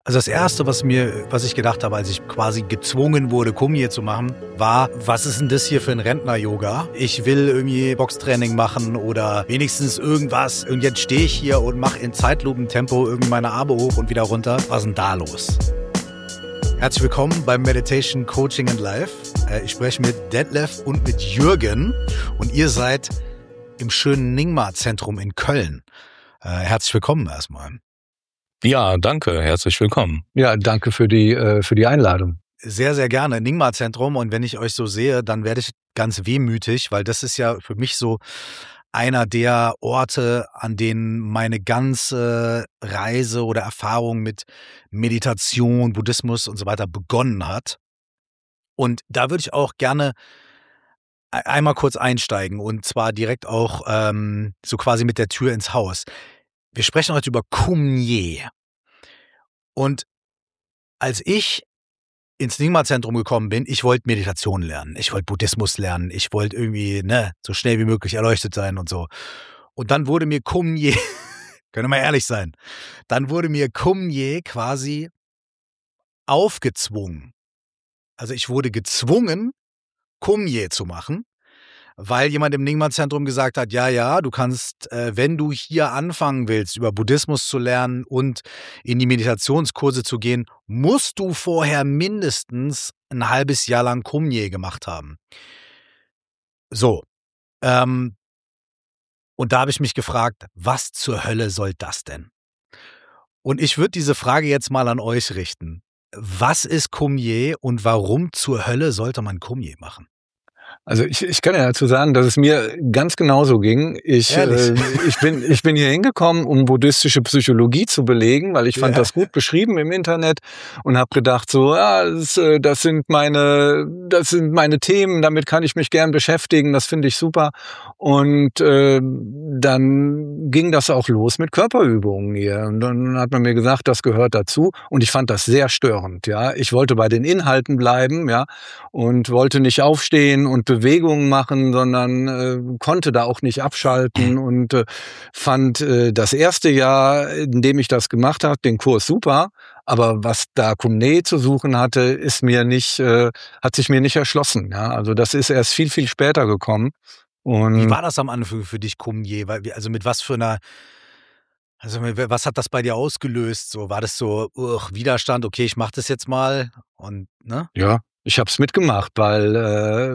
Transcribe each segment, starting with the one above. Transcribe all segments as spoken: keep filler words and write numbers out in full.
Also das Erste, was mir, was ich gedacht habe, als ich quasi gezwungen wurde, Kumye zu machen, war, was ist denn das hier für ein Rentner-Yoga? Ich will irgendwie Boxtraining machen oder wenigstens irgendwas. Und jetzt stehe ich hier und mache in Zeitlupentempo irgendwie meine Arme hoch und wieder runter. Was ist denn da los? Herzlich willkommen beim Meditation Coaching and Life. Ich spreche mit Detlef und mit Jürgen und ihr seid im schönen Nyingma-Zentrum in Köln. Herzlich willkommen erstmal. Ja, danke, herzlich willkommen. Ja, danke für die äh, für die Einladung. Sehr, sehr gerne. Nyingma-Zentrum, und wenn ich euch so sehe, dann werde ich ganz wehmütig, weil das ist ja für mich so einer der Orte, an denen meine ganze Reise oder Erfahrung mit Meditation, Buddhismus und so weiter begonnen hat. Und da würde ich auch gerne einmal kurz einsteigen, und zwar direkt auch ähm, so quasi mit der Tür ins Haus. Wir sprechen heute über Kumye. Und als ich ins Nyingma-Zentrum gekommen bin, ich wollte Meditation lernen, ich wollte Buddhismus lernen, ich wollte irgendwie ne, so schnell wie möglich erleuchtet sein und so. Und dann wurde mir Kumye, können wir mal ehrlich sein, dann wurde mir Kumye quasi aufgezwungen. Also ich wurde gezwungen, Kumye zu machen, weil jemand im Nyingma-Zentrum gesagt hat, ja, ja, du kannst, äh, wenn du hier anfangen willst, über Buddhismus zu lernen und in die Meditationskurse zu gehen, musst du vorher mindestens ein halbes Jahr lang Kumye gemacht haben. So, ähm, und da habe ich mich gefragt, was zur Hölle soll das denn? Und ich würde diese Frage jetzt mal an euch richten. Was ist Kumye und warum zur Hölle sollte man Kumye machen? Also ich, ich kann ja dazu sagen, dass es mir ganz genauso ging. Ich, äh, ich bin ich bin hier hingekommen, um buddhistische Psychologie zu belegen, weil ich fand ja. das gut beschrieben im Internet und habe gedacht so, ja, das, das sind meine das sind meine Themen, damit kann ich mich gern beschäftigen, das finde ich super. Und äh, dann ging das auch los mit Körperübungen hier. Und dann hat man mir gesagt, das gehört dazu. Und ich fand das sehr störend. Ja, ich wollte bei den Inhalten bleiben, ja, und wollte nicht aufstehen und Bewegungen machen, sondern äh, konnte da auch nicht abschalten und äh, fand äh, das erste Jahr, in dem ich das gemacht habe, den Kurs super. Aber was da Kumye zu suchen hatte, ist mir nicht, äh, hat sich mir nicht erschlossen. Ja, also das ist erst viel viel später gekommen. Und wie war das am Anfang für dich, Kumye? Also mit was für einer, also was hat das bei dir ausgelöst? So, war das so ugh, Widerstand? Okay, ich mache das jetzt mal und ne? Ja, ich habe es mitgemacht, weil äh,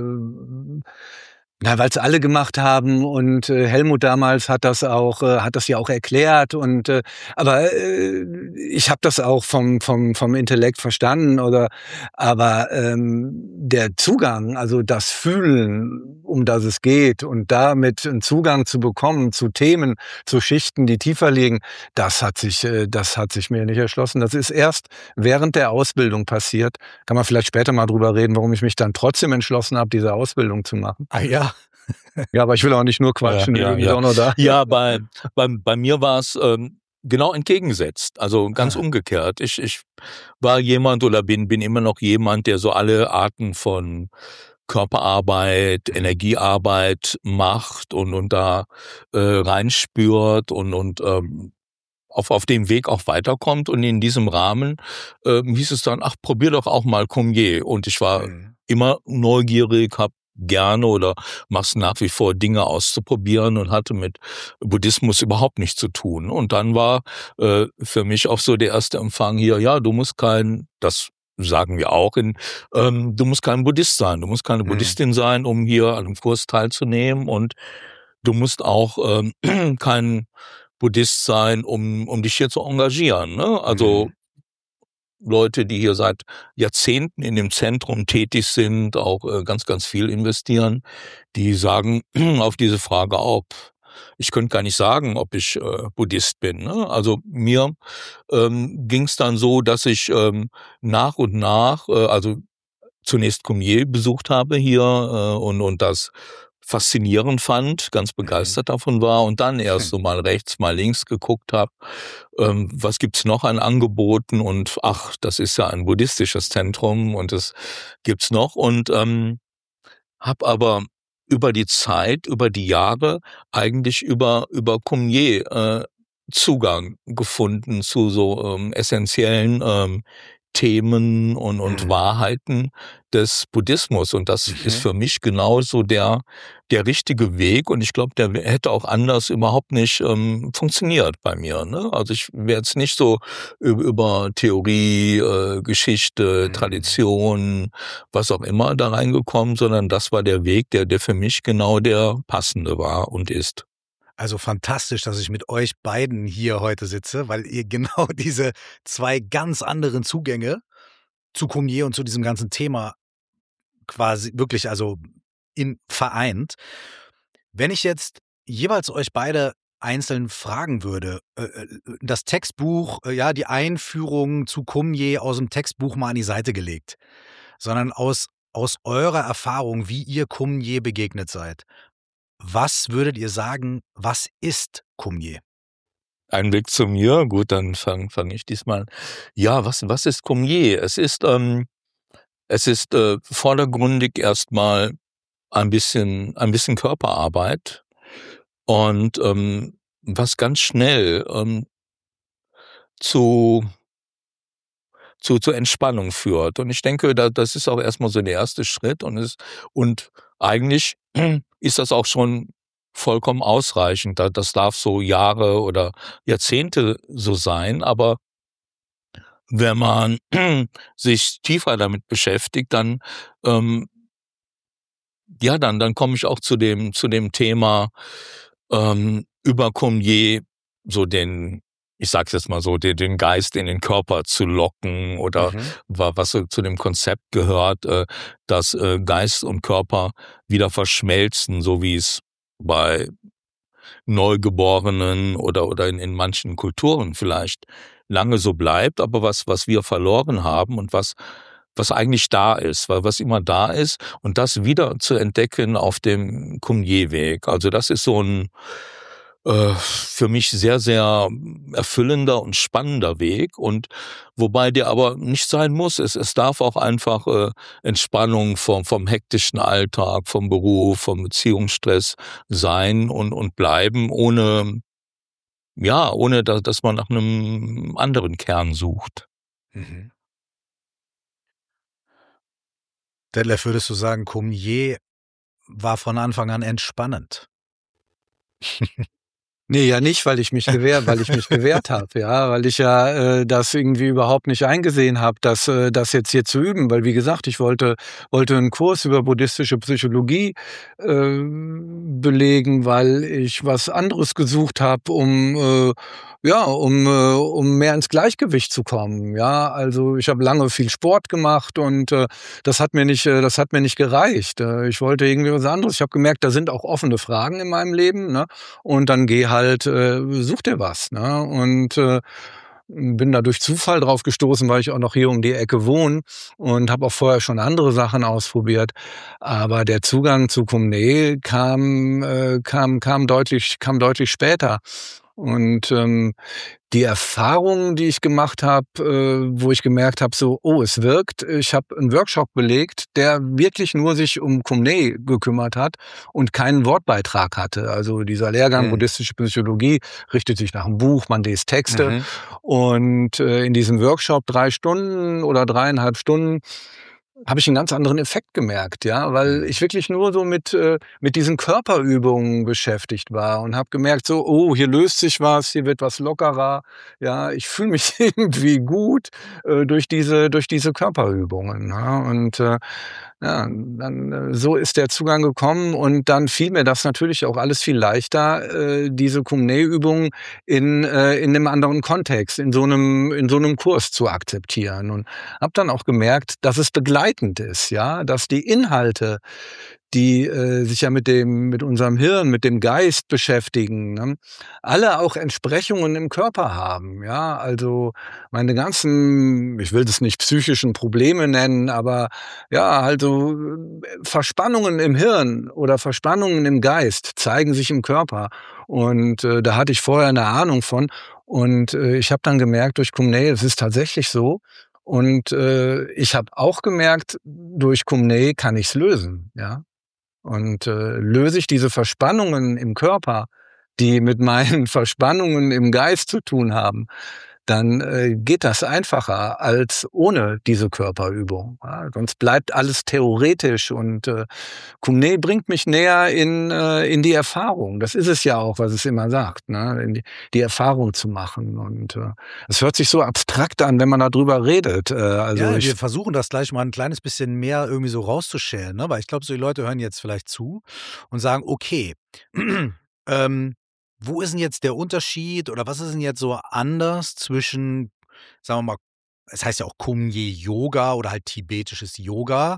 na, weil es alle gemacht haben und äh, Helmut damals hat das auch äh, hat das ja auch erklärt und äh, aber äh, ich habe das auch vom vom vom Intellekt verstanden oder aber ähm, der Zugang, also das Fühlen, um das es geht und damit einen Zugang zu bekommen zu Themen, zu Schichten, die tiefer liegen, das hat sich äh, das hat sich mir nicht erschlossen. Das ist erst während der Ausbildung passiert. Kann man vielleicht später mal drüber reden, warum ich mich dann trotzdem entschlossen habe, diese Ausbildung zu machen. Ah ja. Ja, aber ich will auch nicht nur quatschen. Ja, ja, ja. Auch noch da. ja bei, bei, bei mir war es ähm, genau entgegengesetzt, also ganz ah. umgekehrt. Ich, ich war jemand oder bin, bin immer noch jemand, der so alle Arten von Körperarbeit, Energiearbeit macht und, und da äh, reinspürt und, und ähm, auf, auf dem Weg auch weiterkommt. Und in diesem Rahmen äh, hieß es dann, ach, probier doch auch mal Kumye. Und ich war mhm. immer neugierig, hab gerne oder machst nach wie vor Dinge auszuprobieren und hatte mit Buddhismus überhaupt nichts zu tun. Und dann war äh, für mich auch so der erste Empfang hier, ja, du musst kein, das sagen wir auch, in, ähm, du musst kein Buddhist sein, du musst keine mhm. Buddhistin sein, um hier an einem Kurs teilzunehmen und du musst auch ähm, kein Buddhist sein, um um dich hier zu engagieren. Ne? Also mhm. Leute, die hier seit Jahrzehnten in dem Zentrum tätig sind, auch äh, ganz, ganz viel investieren, die sagen auf diese Frage auch, ich könnte gar nicht sagen, ob ich äh, Buddhist bin. Ne? Also mir ähm, ging es dann so, dass ich ähm, nach und nach, äh, also zunächst Kumye besucht habe hier äh, und, und das faszinierend fand, ganz begeistert mhm. davon war und dann erst so mal rechts, mal links geguckt habe, ähm, was gibt's noch an Angeboten und ach, das ist ja ein buddhistisches Zentrum und das gibt's noch und ähm, habe aber über die Zeit, über die Jahre eigentlich über über Kumye äh, Zugang gefunden zu so ähm, essentiellen ähm, Themen und, und mhm. Wahrheiten des Buddhismus. Und das mhm. ist für mich genauso der, der richtige Weg. Und ich glaube, der hätte auch anders überhaupt nicht ähm, funktioniert bei mir. Ne? Also ich wäre jetzt nicht so über, über Theorie, äh, Geschichte, mhm. Tradition, was auch immer da reingekommen, sondern das war der Weg, der, der für mich genau der passende war und ist. Also fantastisch, dass ich mit euch beiden hier heute sitze, weil ihr genau diese zwei ganz anderen Zugänge zu Kumye und zu diesem ganzen Thema quasi wirklich also in vereint. Wenn ich jetzt jeweils euch beide einzeln fragen würde, äh, das Textbuch, äh, ja, die Einführung zu Kumye aus dem Textbuch mal an die Seite gelegt, sondern aus, aus eurer Erfahrung, wie ihr Kumye begegnet seid. Was würdet ihr sagen, was ist Kumye? Ein Weg zu mir, gut, dann fange fang ich diesmal an. Ja, was, was ist Kumye? Es ist, ähm, es ist äh, vordergründig erstmal ein bisschen, ein bisschen Körperarbeit und ähm, was ganz schnell ähm, zu zu zur Entspannung führt. Und ich denke, da, das ist auch erstmal so der erste Schritt und es und eigentlich ist das auch schon vollkommen ausreichend. Das darf so Jahre oder Jahrzehnte so sein, aber wenn man sich tiefer damit beschäftigt, dann ähm, ja, dann dann komme ich auch zu dem zu dem Thema ähm, über Kumye, so den ich sag's jetzt mal so, den, den Geist in den Körper zu locken oder mhm. was so zu dem Konzept gehört, äh, dass äh, Geist und Körper wieder verschmelzen, so wie es bei Neugeborenen oder oder in, in manchen Kulturen vielleicht lange so bleibt, aber was was wir verloren haben und was was eigentlich da ist, weil was immer da ist und das wieder zu entdecken auf dem Kumye-Weg. Also das ist so ein äh, für mich sehr, sehr erfüllender und spannender Weg und wobei der aber nicht sein muss. Es, es darf auch einfach äh, Entspannung vom, vom hektischen Alltag, vom Beruf, vom Beziehungsstress sein und, und bleiben, ohne, ja, ohne dass, dass man nach einem anderen Kern sucht. Mhm. Detlef, würdest du sagen, Kumye war von Anfang an entspannend? Nee, ja nicht, weil ich mich gewehrt, weil ich mich gewehrt habe, ja, weil ich ja äh, das irgendwie überhaupt nicht eingesehen habe, dass äh, das jetzt hier zu üben, weil wie gesagt, ich wollte wollte einen Kurs über buddhistische Psychologie äh, belegen, weil ich was anderes gesucht habe, um äh, ja, um äh, um mehr ins Gleichgewicht zu kommen, ja, also ich habe lange viel Sport gemacht und äh, das hat mir nicht äh, das hat mir nicht gereicht. Äh, ich wollte irgendwie was anderes. Ich habe gemerkt, da sind auch offene Fragen in meinem Leben, ne? Und dann geh halt, äh, such dir was, ne? Und äh, bin da durch Zufall drauf gestoßen, weil ich auch noch hier um die Ecke wohne und habe auch vorher schon andere Sachen ausprobiert. Aber der Zugang zu Kumye kam äh, kam kam deutlich kam deutlich später. Und ähm, die Erfahrungen, die ich gemacht habe, äh, wo ich gemerkt habe, so, oh, es wirkt. Ich habe einen Workshop belegt, der wirklich nur sich um Kumye gekümmert hat und keinen Wortbeitrag hatte. Also dieser Lehrgang mhm. buddhistische Psychologie richtet sich nach einem Buch, man liest Texte. Mhm. Und äh, in diesem Workshop drei Stunden oder dreieinhalb Stunden habe ich einen ganz anderen Effekt gemerkt, ja, weil ich wirklich nur so mit äh, mit diesen Körperübungen beschäftigt war und habe gemerkt so, oh, hier löst sich was, hier wird was lockerer, ja, ich fühle mich irgendwie gut äh, durch diese durch diese Körperübungen, ja? Und äh, ja, dann äh, so ist der Zugang gekommen und dann fiel mir das natürlich auch alles viel leichter, äh, diese Kumye-Übungen in äh, in einem anderen Kontext, in so einem in so einem Kurs zu akzeptieren und habe dann auch gemerkt, dass es begleitend ist, ja, dass die Inhalte, die äh, sich ja mit dem mit unserem Hirn, mit dem Geist beschäftigen, ne, alle auch Entsprechungen im Körper haben, ja, also meine ganzen, ich will das nicht psychischen Probleme nennen, aber ja, also Verspannungen im Hirn oder Verspannungen im Geist zeigen sich im Körper und äh, da hatte ich vorher eine Ahnung von und äh, ich habe dann gemerkt durch Kumye, es ist tatsächlich so. Und äh, ich habe auch gemerkt, durch Kumye kann ich's lösen, ja. Und äh, löse ich diese Verspannungen im Körper, die mit meinen Verspannungen im Geist zu tun haben, dann äh, geht das einfacher als ohne diese Körperübung. Ja, sonst bleibt alles theoretisch und äh, Kumné bringt mich näher in äh, in die Erfahrung. Das ist es ja auch, was es immer sagt, ne? In die, die Erfahrung zu machen. Und äh, es hört sich so abstrakt an, wenn man darüber redet. Äh, also ja, ich, wir versuchen das gleich mal ein kleines bisschen mehr irgendwie so rauszuschälen, ne? Weil ich glaube, so die Leute hören jetzt vielleicht zu und sagen, okay, ähm, wo ist denn jetzt der Unterschied oder was ist denn jetzt so anders zwischen, sagen wir mal, es heißt ja auch Kumye Yoga oder halt tibetisches Yoga.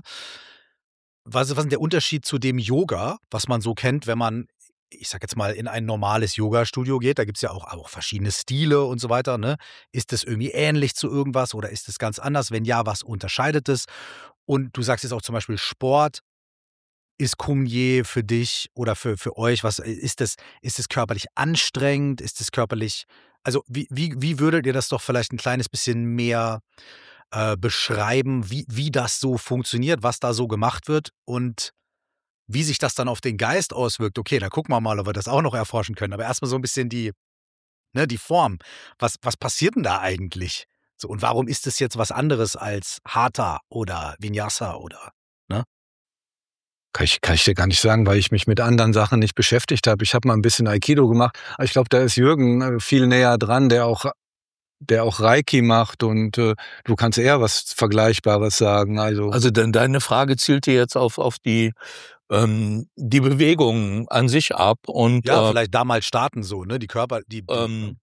Was, was ist denn der Unterschied zu dem Yoga, was man so kennt, wenn man, ich sag jetzt mal, in ein normales Yoga-Studio geht? Da gibt's ja auch, auch verschiedene Stile und so weiter, ne? Ist das irgendwie ähnlich zu irgendwas oder ist es ganz anders? Wenn ja, was unterscheidet es? Und du sagst jetzt auch zum Beispiel Sport. Ist Kumye für dich oder für, für euch, was ist das, ist es körperlich anstrengend? Ist es körperlich, also wie, wie, wie würdet ihr das doch vielleicht ein kleines bisschen mehr äh, beschreiben, wie, wie das so funktioniert, was da so gemacht wird und wie sich das dann auf den Geist auswirkt? Okay, da gucken wir mal, ob wir das auch noch erforschen können. Aber erstmal so ein bisschen die, ne, die Form. Was, was passiert denn da eigentlich? So, und warum ist es jetzt was anderes als Hatha oder Vinyasa oder, ne? Kann ich, kann ich dir gar nicht sagen, weil ich mich mit anderen Sachen nicht beschäftigt habe. Ich habe mal ein bisschen Aikido gemacht. Aber ich glaube, da ist Jürgen viel näher dran, der auch, der auch Reiki macht und äh, du kannst eher was Vergleichbares sagen. Also, Also denn deine Frage zielte jetzt auf, auf die, ähm, die Bewegung an sich ab und Ja, äh, vielleicht damals starten so, ne? Die Körper, die. die ähm,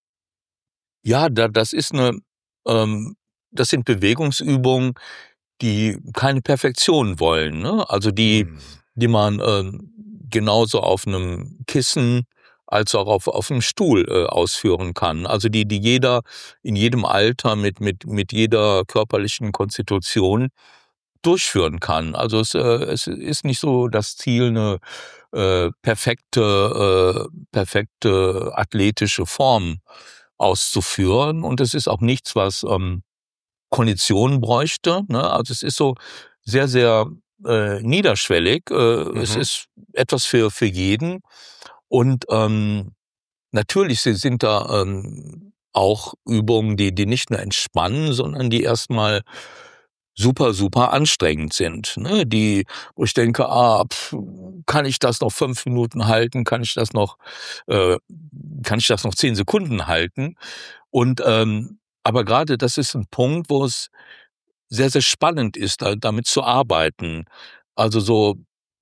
ja, da, das ist eine, ähm, das sind Bewegungsübungen, die keine Perfektion wollen, ne? Also die, Hm. die man ähm, genauso auf einem Kissen als auch auf, auf einem Stuhl äh, ausführen kann. Also die, die jeder in jedem Alter mit, mit, mit jeder körperlichen Konstitution durchführen kann. Also es, äh, es ist nicht so das Ziel, eine äh, perfekte, äh, perfekte athletische Form auszuführen. Und es ist auch nichts, was ähm, Konditionen bräuchte. Ne? Also es ist so sehr, sehr äh, niederschwellig. Äh, mhm. Es ist etwas für, für jeden. Und ähm, natürlich sind da ähm, auch Übungen, die, die nicht nur entspannen, sondern die erstmal super, super anstrengend sind. Ne? Die, wo ich denke, ah, pff, kann ich das noch fünf Minuten halten? Kann ich das noch, äh, kann ich das noch zehn Sekunden halten? Und ähm, aber gerade das ist ein Punkt, wo es sehr, sehr spannend ist, da, damit zu arbeiten. Also so,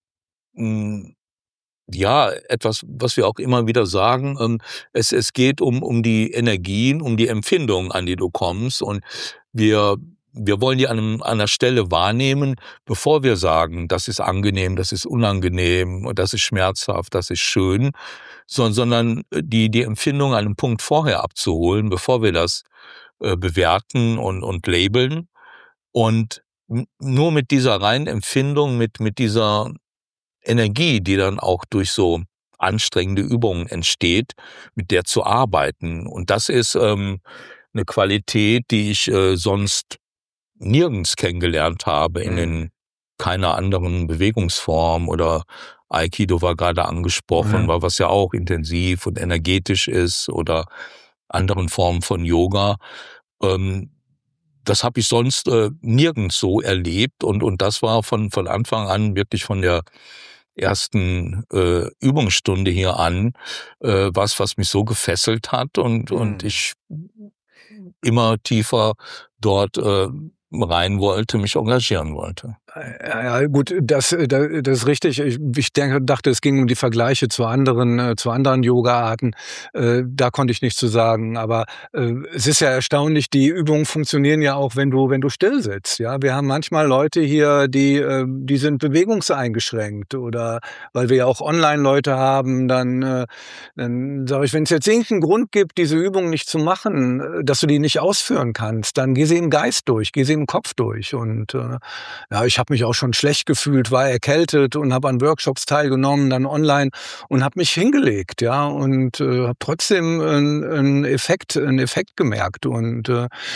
mh, ja, etwas, was wir auch immer wieder sagen, ähm, es, es geht um, um die Energien, um die Empfindungen, an die du kommst. Und wir, wir wollen die an, einem, an einer Stelle wahrnehmen, bevor wir sagen, das ist angenehm, das ist unangenehm, das ist schmerzhaft, das ist schön, sondern, sondern die, die Empfindung an einem Punkt vorher abzuholen, bevor wir das äh, bewerten und, und labeln. Und nur mit dieser reinen Empfindung, mit, mit dieser Energie, die dann auch durch so anstrengende Übungen entsteht, mit der zu arbeiten. Und das ist ähm, eine Qualität, die ich äh, sonst nirgends kennengelernt habe, in den keiner anderen Bewegungsform. Oder Aikido war gerade angesprochen, Ja. weil was ja auch intensiv und energetisch ist, oder anderen Formen von Yoga. Ähm, das habe ich sonst äh, nirgends so erlebt, und und das war von von Anfang an, wirklich von der ersten äh, Übungsstunde hier an, äh, was was mich so gefesselt hat, und Mhm. und ich immer tiefer dort äh, rein wollte, mich engagieren wollte. Ja, ja, gut, das, das ist richtig. Ich, ich denke, dachte, es ging um die Vergleiche zu anderen, zu anderen Yoga-Arten. Äh, da konnte ich nichts zu sagen. Aber äh, es ist ja erstaunlich, die Übungen funktionieren ja auch, wenn du, wenn du still sitzt. Ja, wir haben manchmal Leute hier, die, äh, die sind bewegungseingeschränkt, oder weil wir ja auch Online-Leute haben, dann, äh, dann sage ich, wenn es jetzt irgendeinen Grund gibt, diese Übung nicht zu machen, dass du die nicht ausführen kannst, dann geh sie im Geist durch, geh sie im Kopf durch. Und äh, ja, ich habe mich auch schon schlecht gefühlt, war erkältet und habe an Workshops teilgenommen, dann online, und habe mich hingelegt, ja, und äh, habe trotzdem einen Effekt, einen Effekt gemerkt. Und äh,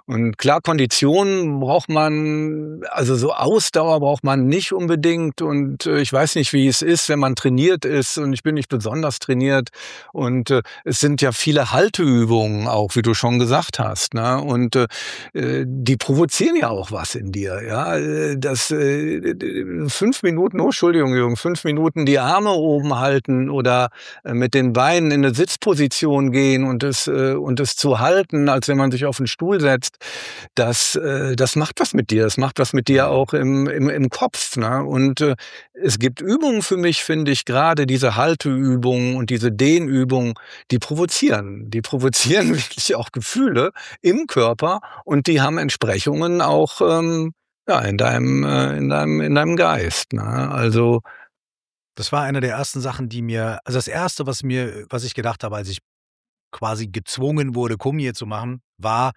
Und klar, Konditionen braucht man, also so Ausdauer braucht man nicht unbedingt. Und äh, ich weiß nicht, wie es ist, wenn man trainiert ist. Und ich bin nicht besonders trainiert. Und äh, es sind ja viele Halteübungen auch, wie du schon gesagt hast. Ne? Und äh, die provozieren ja auch was in dir. Ja, das äh, fünf Minuten, oh, Entschuldigung, Jürgen, fünf Minuten die Arme oben halten oder äh, mit den Beinen in eine Sitzposition gehen und es äh, und es zu halten, als wenn man sich auf den Stuhl setzt. Das, äh, das macht was mit dir. Das macht was mit dir auch im, im, im Kopf. Ne? Und äh, es gibt Übungen für mich, finde ich, gerade diese Halteübungen und diese Dehnübungen, die provozieren. Die provozieren wirklich auch Gefühle im Körper und die haben Entsprechungen auch ähm, ja, in deinem, äh, in deinem, in deinem Geist. Ne? Also das war eine der ersten Sachen, die mir, also das erste, was mir, was ich gedacht habe, als ich quasi gezwungen wurde, Kumye zu machen, war,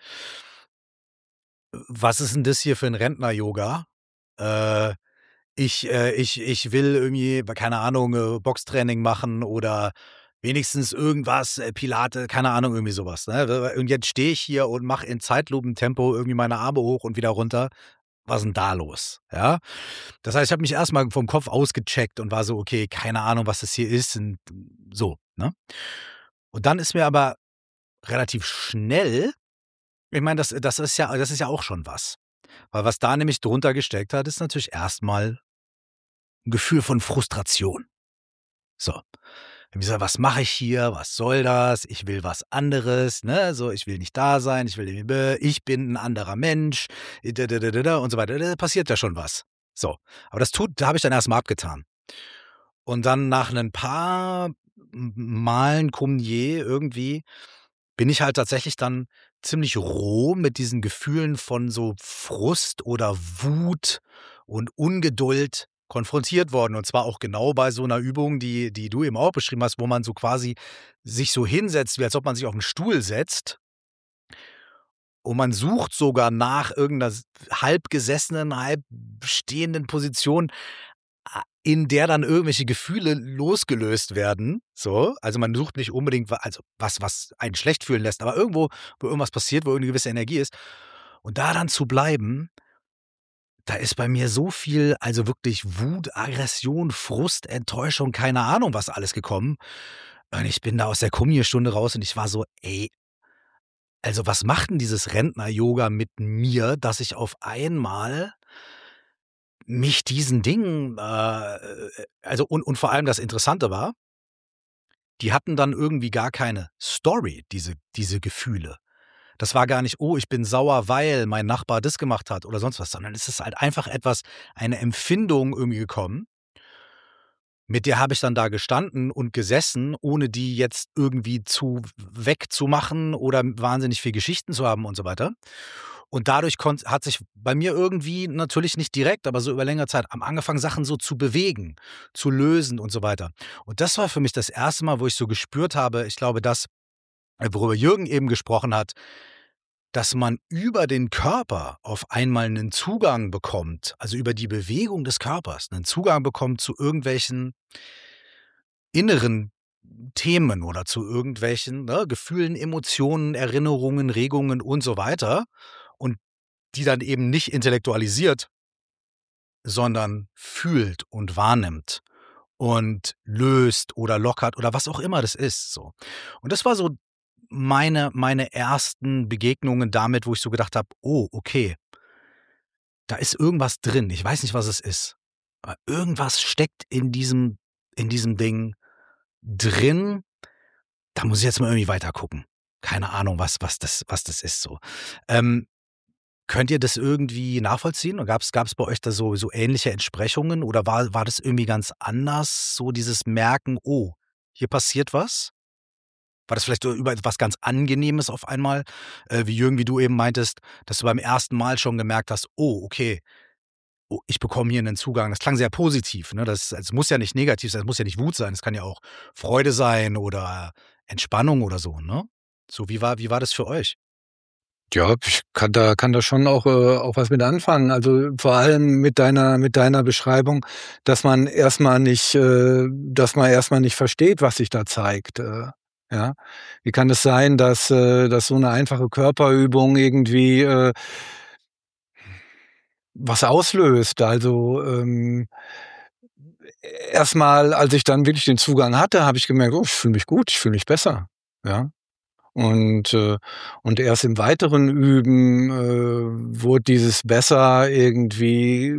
was ist denn das hier für ein Rentner-Yoga? Äh, ich, äh, ich, ich will irgendwie, keine Ahnung, äh, Boxtraining machen oder wenigstens irgendwas, äh, Pilate, keine Ahnung, irgendwie sowas. Ne? Und jetzt stehe ich hier und mache in Zeitlupentempo irgendwie meine Arme hoch und wieder runter. Was ist denn da los? Ja. Das heißt, ich habe mich erstmal vom Kopf ausgecheckt und war so, okay, keine Ahnung, was das hier ist. Und so, ne? Und dann ist mir aber relativ schnell, ich meine, das, das ist ja, das ist ja auch schon was. Weil was da nämlich drunter gesteckt hat, ist natürlich erstmal ein Gefühl von Frustration. So. Ich gesagt, was mache ich hier? Was soll das? Ich will was anderes, ne? So, ich will nicht da sein, ich will, ich bin ein anderer Mensch, und so weiter. Da passiert ja schon was. So. Aber das tut, da habe ich dann erstmal abgetan. Und dann nach ein paar Malen Kumye irgendwie bin ich halt tatsächlich dann ziemlich roh mit diesen Gefühlen von so Frust oder Wut und Ungeduld konfrontiert worden. Und zwar auch genau bei so einer Übung, die, die du eben auch beschrieben hast, wo man so quasi sich so hinsetzt, wie als ob man sich auf einen Stuhl setzt. Und man sucht sogar nach irgendeiner halb gesessenen, halb stehenden Position, in der dann irgendwelche Gefühle losgelöst werden. So, also man sucht nicht unbedingt, also was, was einen schlecht fühlen lässt, aber irgendwo, wo irgendwas passiert, wo irgendeine gewisse Energie ist. Und da dann zu bleiben, da ist bei mir so viel, also wirklich Wut, Aggression, Frust, Enttäuschung, keine Ahnung, was alles gekommen. Und ich bin da aus der Kumye-Stunde raus und ich war so, ey, also was macht denn dieses Rentner-Yoga mit mir, dass ich auf einmal mich diesen Dingen, äh, also und, und vor allem das Interessante war, die hatten dann irgendwie gar keine Story, diese, diese Gefühle. Das war gar nicht, oh, ich bin sauer, weil mein Nachbar das gemacht hat oder sonst was, sondern es ist halt einfach etwas, eine Empfindung irgendwie gekommen, mit der habe ich dann da gestanden und gesessen, ohne die jetzt irgendwie zu wegzumachen oder wahnsinnig viel Geschichten zu haben und so weiter. Und dadurch konnt, hat sich bei mir irgendwie, natürlich nicht direkt, aber so über längere Zeit, am angefangen, Sachen so zu bewegen, zu lösen und so weiter. Und das war für mich das erste Mal, wo ich so gespürt habe, ich glaube, das, worüber Jürgen eben gesprochen hat, dass man über den Körper auf einmal einen Zugang bekommt, also über die Bewegung des Körpers, einen Zugang bekommt zu irgendwelchen inneren Themen oder zu irgendwelchen ne, Gefühlen, Emotionen, Erinnerungen, Regungen und so weiter. Und die dann eben nicht intellektualisiert, sondern fühlt und wahrnimmt und löst oder lockert oder was auch immer das ist. So. Und das war so meine, meine ersten Begegnungen damit, wo ich so gedacht habe, oh, okay, da ist irgendwas drin. Ich weiß nicht, was es ist. Aber irgendwas steckt in diesem, in diesem Ding drin. Da muss ich jetzt mal irgendwie weiter gucken. Keine Ahnung, was, was, das, was das ist. So. Ähm, Könnt ihr das irgendwie nachvollziehen? Gab es bei euch da so, so ähnliche Entsprechungen oder war, war das irgendwie ganz anders? So dieses Merken, oh, hier passiert was? War das vielleicht über etwas ganz Angenehmes auf einmal? Äh, wie Jürgen, wie du eben meintest, dass du beim ersten Mal schon gemerkt hast, oh, okay, oh, ich bekomme hier einen Zugang. Das klang sehr positiv. Ne? Das, das muss ja nicht negativ sein, es muss ja nicht Wut sein, es kann ja auch Freude sein oder Entspannung oder so. Ne? So, wie war, wie war das für euch? Ja, ich kann da kann da schon auch äh, auch was mit anfangen. Also vor allem mit deiner mit deiner Beschreibung, dass man erstmal nicht, äh, dass man erstmal nicht versteht, was sich da zeigt. Äh, Ja, wie kann es sein, dass, äh, dass so eine einfache Körperübung irgendwie äh, was auslöst? Also, ähm, erstmal, als ich dann wirklich den Zugang hatte, habe ich gemerkt: „Oh, ich fühle mich gut, ich fühle mich besser." Ja? Und, äh und erst im weiteren Üben, äh, wurde dieses besser irgendwie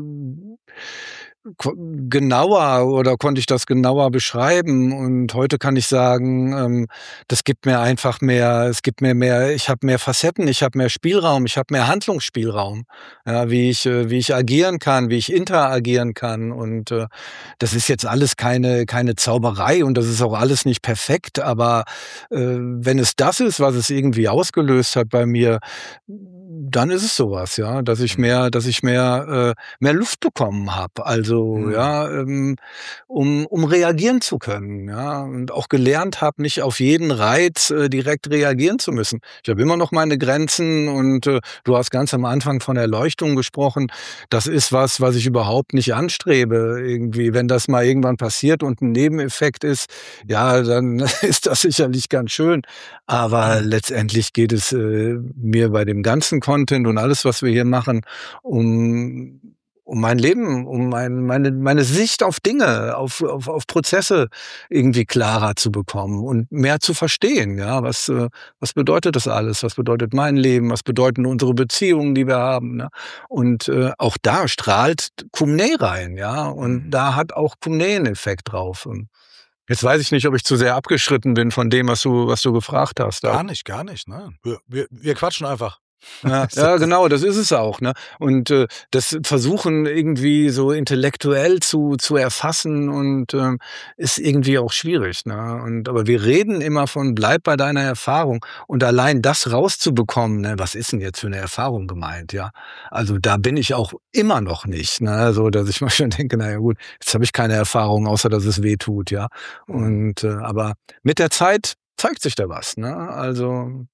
ko genauer oder konnte ich das genauer beschreiben. Und heute kann ich sagen, ähm, das gibt mir einfach mehr es gibt mir mehr ich habe mehr Facetten, ich habe mehr Spielraum, ich habe mehr Handlungsspielraum, ja, wie ich äh, wie ich agieren kann, wie ich interagieren kann. Und, äh, das ist jetzt alles keine keine Zauberei und das ist auch alles nicht perfekt, aber, äh, wenn es das ist, was es irgendwie ausgelöst hat bei mir, dann ist es sowas, ja, dass ich Mhm. mehr dass ich mehr äh, mehr Luft bekommen habe, also, Mhm. ja, ähm, um um reagieren zu können, ja, und auch gelernt habe, nicht auf jeden Reiz, äh, direkt reagieren zu müssen. Ich habe immer noch meine Grenzen und, äh, du hast ganz am Anfang von Erleuchtung gesprochen. Das ist was, was ich überhaupt nicht anstrebe irgendwie. Wenn das mal irgendwann passiert und ein Nebeneffekt ist, ja, dann ist das sicherlich ganz schön. Aber Mhm. letztendlich geht es, äh, mir bei dem ganzen Content und alles, was wir hier machen, um um mein Leben, um mein meine meine Sicht auf Dinge, auf auf auf Prozesse irgendwie klarer zu bekommen und mehr zu verstehen, ja. Was, äh was bedeutet das alles? Was bedeutet mein Leben? Was bedeuten unsere Beziehungen, die wir haben, ne? Und, äh, auch da strahlt Kumne rein, ja, und Mhm. da hat auch Kumne 'n Effekt drauf. Und jetzt weiß ich nicht, ob ich zu sehr abgeschritten bin von dem, was du was du gefragt hast. Gar nicht, gar nicht, nein. Wir wir wir quatschen einfach. Ja, Das ja, ist genau, das ist es auch, ne? Und, äh, das Versuchen irgendwie so intellektuell zu zu erfassen und, ähm, ist irgendwie auch schwierig, ne? Und aber wir reden immer von: „Bleib bei deiner Erfahrung." Und allein das rauszubekommen, ne, was ist denn jetzt für 'ne Erfahrung gemeint, ja? Also, da bin ich auch immer noch nicht, ne, so dass ich mir schon denke: „Na ja gut, jetzt habe ich keine Erfahrung, außer dass es weh tut", ja? Mhm. Und, äh, aber mit der Zeit zeigt sich da was, ne? Also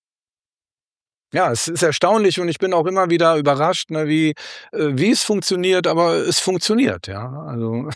ja, es ist erstaunlich und ich bin auch immer wieder überrascht, ne, wie äh, wie es funktioniert, aber es funktioniert, ja. Also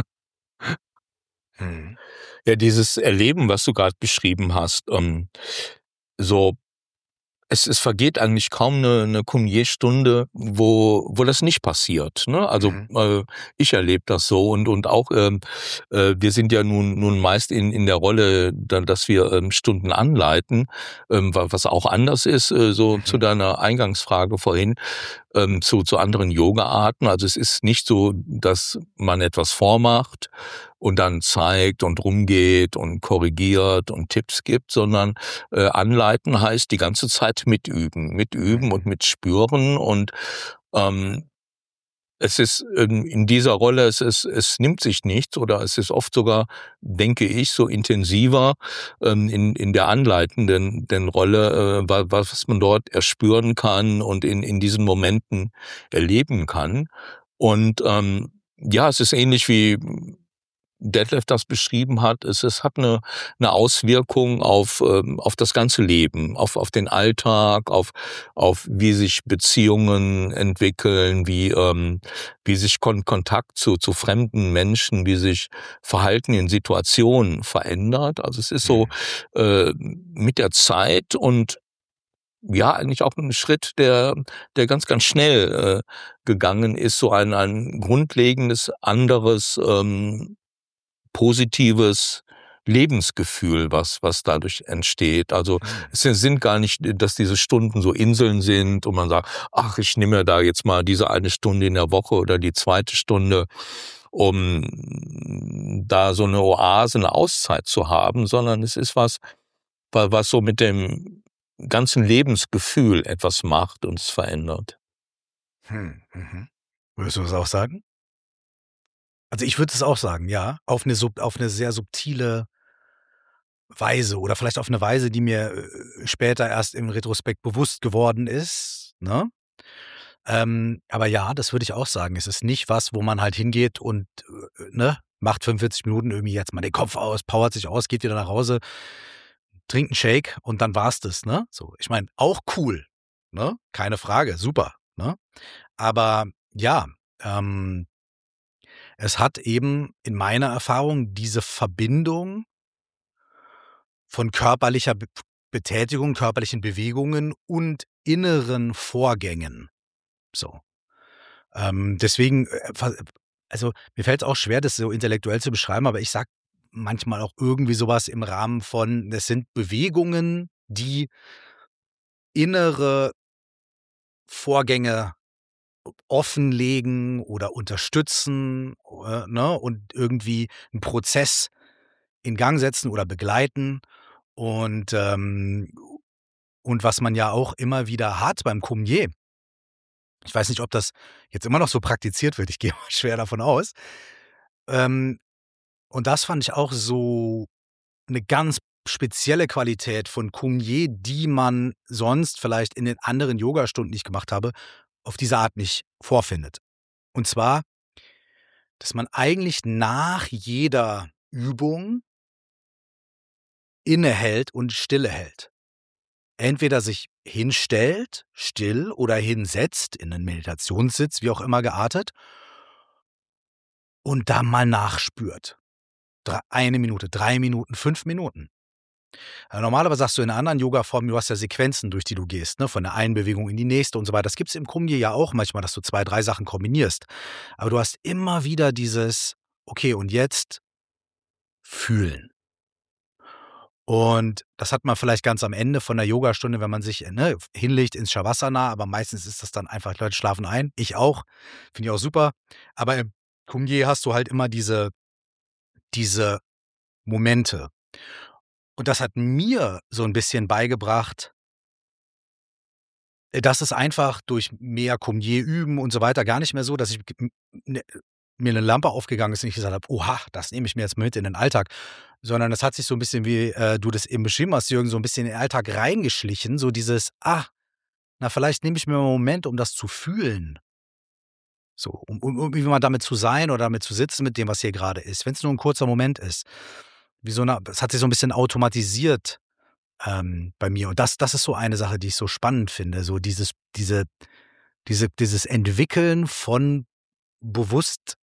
Mhm. Ja, dieses Erleben, was du gerade beschrieben hast, ähm, so es es vergeht eigentlich kaum 'ne 'ne Kumye-Stunde, wo wo das nicht passiert, ne? Also, Mhm. äh, ich erlebe das so und und auch, ähm, äh, wir sind ja nun nun meist in in der Rolle, da dass wir, ähm, Stunden anleiten, ähm, wa was auch anders ist, äh, so zu Mhm. deiner Eingangsfrage vorhin, ähm, zu zu anderen Yoga-Arten. Also, es ist nicht so, dass man etwas vormacht und dann zeigt und rumgeht und korrigiert und Tipps gibt, sondern, äh, anleiten heißt die ganze Zeit mitüben, mitüben und Mhm. mitspüren und, ähm, es ist in in dieser Rolle es es es nimmt sich nichts oder es ist oft sogar, denke ich, so intensiver, ähm, in in der anleitenden den Rolle, äh, wa was man dort erspüren kann und in in diesen Momenten erleben kann. Und, ähm, ja, es ist ähnlich wie Detlef das beschrieben hat. Es es hat eine 'ne Auswirkung auf, ähm auf das ganze Leben, auf auf den Alltag, auf auf wie sich Beziehungen entwickeln, wie, ähm wie sich Kon Kontakt zu zu fremden Menschen, wie sich Verhalten in Situationen verändert. Also, es ist so, Mhm. äh, mit der Zeit und ja, eigentlich auch ein Schritt, der der ganz, ganz schnell, äh, gegangen ist, so ein ein grundlegendes anderes, ähm positives Lebensgefühl, was was dadurch entsteht. Also, Mhm. es sind gar nicht, dass diese Stunden so Inseln sind und man sagt: „Ach, ich nehme mir da jetzt mal diese eine Stunde in der Woche oder die zweite Stunde, um da so eine Oase, eine Auszeit zu haben“, sondern es ist was, wa was so mit dem ganzen Lebensgefühl etwas macht und es verändert. Hm, mhm. Würdest du das auch sagen? Also, ich würde es auch sagen, ja, auf 'ne sub auf 'ne sehr subtile Weise oder vielleicht auf 'ne Weise, die mir, äh, später erst im Retrospekt bewusst geworden ist, ne? Ähm, aber ja, das würde ich auch sagen. Es ist nicht was, wo man halt hingeht und, äh, ne, macht fünfundvierzig Minuten irgendwie jetzt mal den Kopf aus, powert sich aus, geht wieder nach Hause, trinkt 'n Shake und dann war's das, ne? So, ich meine, auch cool, ne? Keine Frage, super, ne? Aber ja, ähm, es hat eben in meiner Erfahrung diese Verbindung von körperlicher Be- Betätigung, körperlichen Bewegungen und inneren Vorgängen. So. Ähm, deswegen, äh, ver- also mir fällt es auch schwer, das so intellektuell zu beschreiben, aber ich sag manchmal auch irgendwie sowas im Rahmen von, es sind Bewegungen, die innere Vorgänge offenlegen oder unterstützen, äh, ne, und irgendwie einen Prozess in Gang setzen oder begleiten. Und, ähm, und was man ja auch immer wieder hat beim Kumye, ich weiß nicht, ob das jetzt immer noch so praktiziert wird, ich gehe mal schwer davon aus. Ähm, und das fand ich auch so eine ganz spezielle Qualität von Kumye, die man sonst vielleicht in den anderen Yogastunden, die ich gemacht habe, auf diese Art nicht vorfindet. Und zwar, dass man eigentlich nach jeder Übung innehält und Stille hält. Entweder sich hinstellt, still, oder hinsetzt in einen Meditationssitz, wie auch immer geartet, und da mal nachspürt. Drei, eine Minute, drei Minuten, fünf Minuten. Also normalerweise sagst du in anderen Yoga-Formen, du hast ja Sequenzen, durch die du gehst, ne? Von der einen Bewegung in die nächste und so weiter. Das gibt es im Kumye ja auch manchmal, dass du zwei, drei Sachen kombinierst. Aber du hast immer wieder dieses, okay, und jetzt fühlen. Und das hat man vielleicht ganz am Ende von der Yogastunde, wenn man sich, ne, hinlegt ins Shavasana, aber meistens ist das dann einfach, Leute schlafen ein. Ich auch. Finde ich auch super. Aber im Kumye hast du halt immer diese, diese Momente. Und das hat mir so ein bisschen beigebracht, dass es einfach durch mehr Kumye üben und so weiter gar nicht mehr so, dass ich m- ne, mir eine Lampe aufgegangen ist und ich gesagt habe, oha, das nehme ich mir jetzt mit in den Alltag. Sondern das hat sich so ein bisschen, wie äh, du das eben beschrieben hast, Jürgen, so ein bisschen in den Alltag reingeschlichen. So dieses, ah, na, vielleicht nehme ich mir mal einen Moment, um das zu fühlen. So, um, um irgendwie mal damit zu sein oder damit zu sitzen mit dem, was hier gerade ist. Wenn es nur ein kurzer Moment ist. Wie so eine, es hat sich so ein bisschen automatisiert ähm, bei mir. Und das, das ist so eine Sache, die ich so spannend finde. So dieses, diese, diese, dieses Entwickeln von Bewusstsein,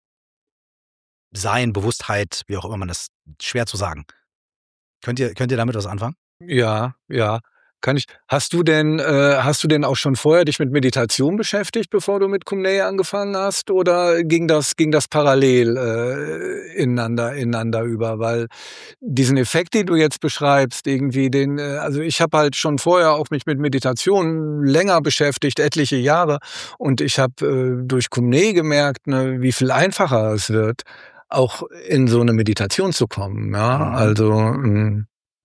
Bewusstheit, wie auch immer man das, schwer zu sagen. Könnt ihr, könnt ihr damit was anfangen? Ja, ja. Kann ich. Hast du denn, äh, hast du denn auch schon vorher dich mit Meditation beschäftigt, bevor du mit Kumye angefangen hast, oder ging das, ging das parallel äh, ineinander, ineinander über? Weil diesen Effekt, den du jetzt beschreibst, irgendwie den, äh, also ich habe halt schon vorher auch mich mit Meditation länger beschäftigt, etliche Jahre, und ich habe äh, durch Kumye gemerkt, ne, wie viel einfacher es wird, auch in so eine Meditation zu kommen. Ja, Mhm. also mh.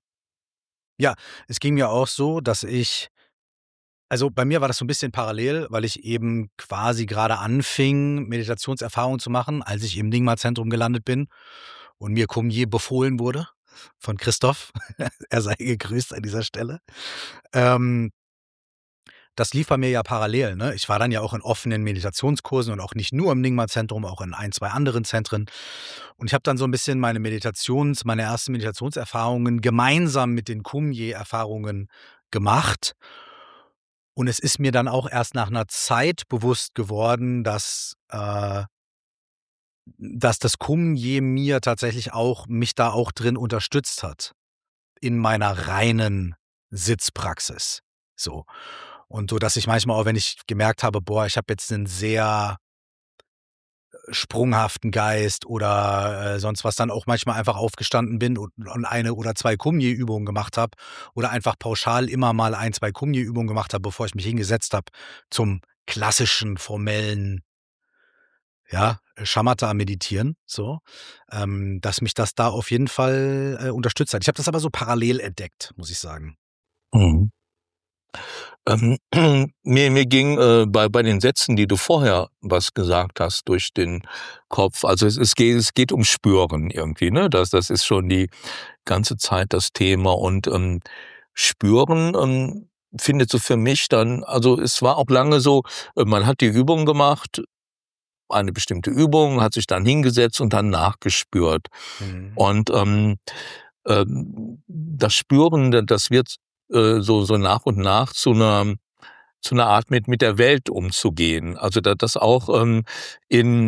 Ja, es ging mir auch so, dass ich, also bei mir war das so ein bisschen parallel, weil ich eben quasi gerade anfing, Meditationserfahrungen zu machen, als ich im Nyingma-Zentrum gelandet bin und mir Kumye befohlen wurde von Christoph. Er sei gegrüßt an dieser Stelle. Ähm, das lief bei mir ja parallel, ne? Ich war dann ja auch in offenen Meditationskursen und auch nicht nur im Nyingma-Zentrum, auch in ein, zwei anderen Zentren. Und ich habe dann so ein bisschen meine Meditations meine ersten Meditationserfahrungen gemeinsam mit den Kumye-Erfahrungen gemacht. Und es ist mir dann auch erst nach einer Zeit bewusst geworden, dass, äh dass das Kumye mir tatsächlich auch mich da auch drin unterstützt hat in meiner reinen Sitzpraxis. So. Und so, dass ich manchmal auch, wenn ich gemerkt habe, boah, ich habe jetzt einen sehr sprunghaften Geist oder äh, sonst was, dann auch manchmal einfach aufgestanden bin und, und eine oder zwei Kumye-Übungen gemacht habe oder einfach pauschal immer mal ein, zwei Kumye-Übungen gemacht habe, bevor ich mich hingesetzt habe zum klassischen, formellen, ja, Shamatha meditieren, so, ähm, dass mich das da auf jeden Fall äh, unterstützt hat. Ich habe das aber so parallel entdeckt, muss ich sagen. Mhm. Ähm, mir, mir ging äh, bei, bei den Sätzen, die du vorher was gesagt hast, durch den Kopf, also es, es, geht, es geht um Spüren irgendwie, ne? Das, das ist schon die ganze Zeit das Thema. Und ähm, Spüren ähm, findet so für mich dann, also es war auch lange so, äh, man hat die Übung gemacht, eine bestimmte Übung, hat sich dann hingesetzt und dann nachgespürt. Mhm. Und ähm, ähm, das Spüren, das wird äh, so so nach und nach zu einer zu einer Art mit mit der Welt umzugehen. Also da, das auch ähm, in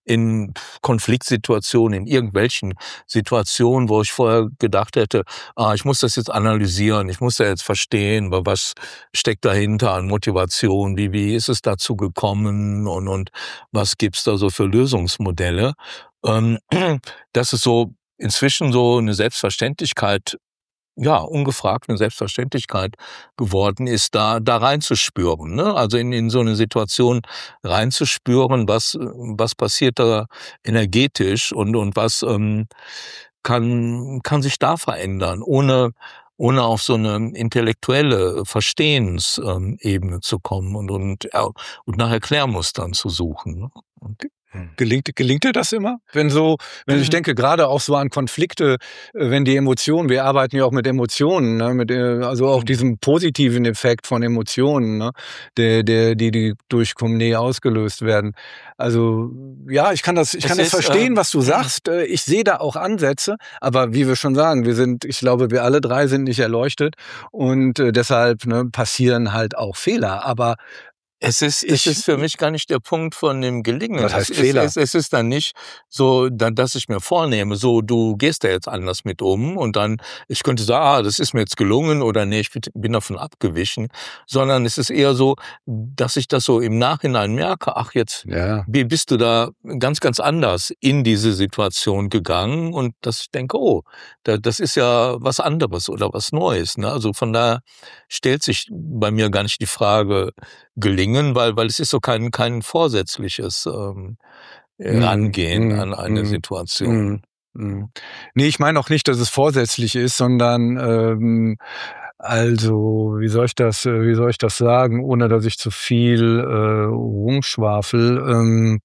in Konfliktsituationen, in irgendwelchen Situationen, wo ich vorher gedacht hätte, ah, ich muss das jetzt analysieren, ich muss da jetzt verstehen, was steckt dahinter an Motivation, wie, wie ist es dazu gekommen und, und was gibt's da so für Lösungsmodelle. Ähm, das ist so inzwischen so eine Selbstverständlichkeit, ja, ungefragt eine Selbstverständlichkeit geworden ist, da da reinzuspüren, ne? Also in in so eine Situation reinzuspüren, was was passiert da energetisch und und was ähm, kann kann sich da verändern, ohne ohne auf so eine intellektuelle Verstehensebene ähm, Ebene zu kommen und und ja, und nach Erklärmustern zu suchen, ne? Und Gelingt, gelingt dir das immer? Wenn so, wenn ich denke gerade auch so an Konflikte, äh, wenn die Emotionen, wir arbeiten ja auch mit Emotionen, ne, mit, äh, also auch diesem positiven Effekt von Emotionen, ne, der, der, die, die durch Comné ausgelöst werden. Also ja, ich kann das, ich Es kann das ist, verstehen, äh, was du sagst. Äh, Ich sehe da auch Ansätze, aber wie wir schon sagen, wir sind, ich glaube, wir alle drei sind nicht erleuchtet und äh, deshalb ne, passieren halt auch Fehler. Aber Es ist, es ich, ist für mich gar nicht der Punkt von dem Gelingen. was heißt es, Fehler? Es, es, es ist dann nicht so, da- dass ich mir vornehme, so, du gehst da jetzt anders mit um und dann, ich könnte sagen, ah, das ist mir jetzt gelungen oder nee, ich bin bin davon abgewichen, sondern es ist eher so, dass ich das so im Nachhinein merke, ach, jetzt Ja. bi- bist du da ganz, ganz anders in diese Situation gegangen und dass ich denke, oh, da, das ist ja was anderes oder was Neues. Ne? Also von daher stellt sich bei mir gar nicht die Frage, gelingen, weil weil es ist so kein kein vorsätzliches ähm, äh, Mm, Rangehen mm, an eine mm, Situation. mm, mm. Nee, ich meine auch nicht, dass es vorsätzlich ist, sondern ähm, also, wie soll ich das, äh, wie soll ich das sagen, ohne dass ich zu viel äh, rumschwafel. Ähm,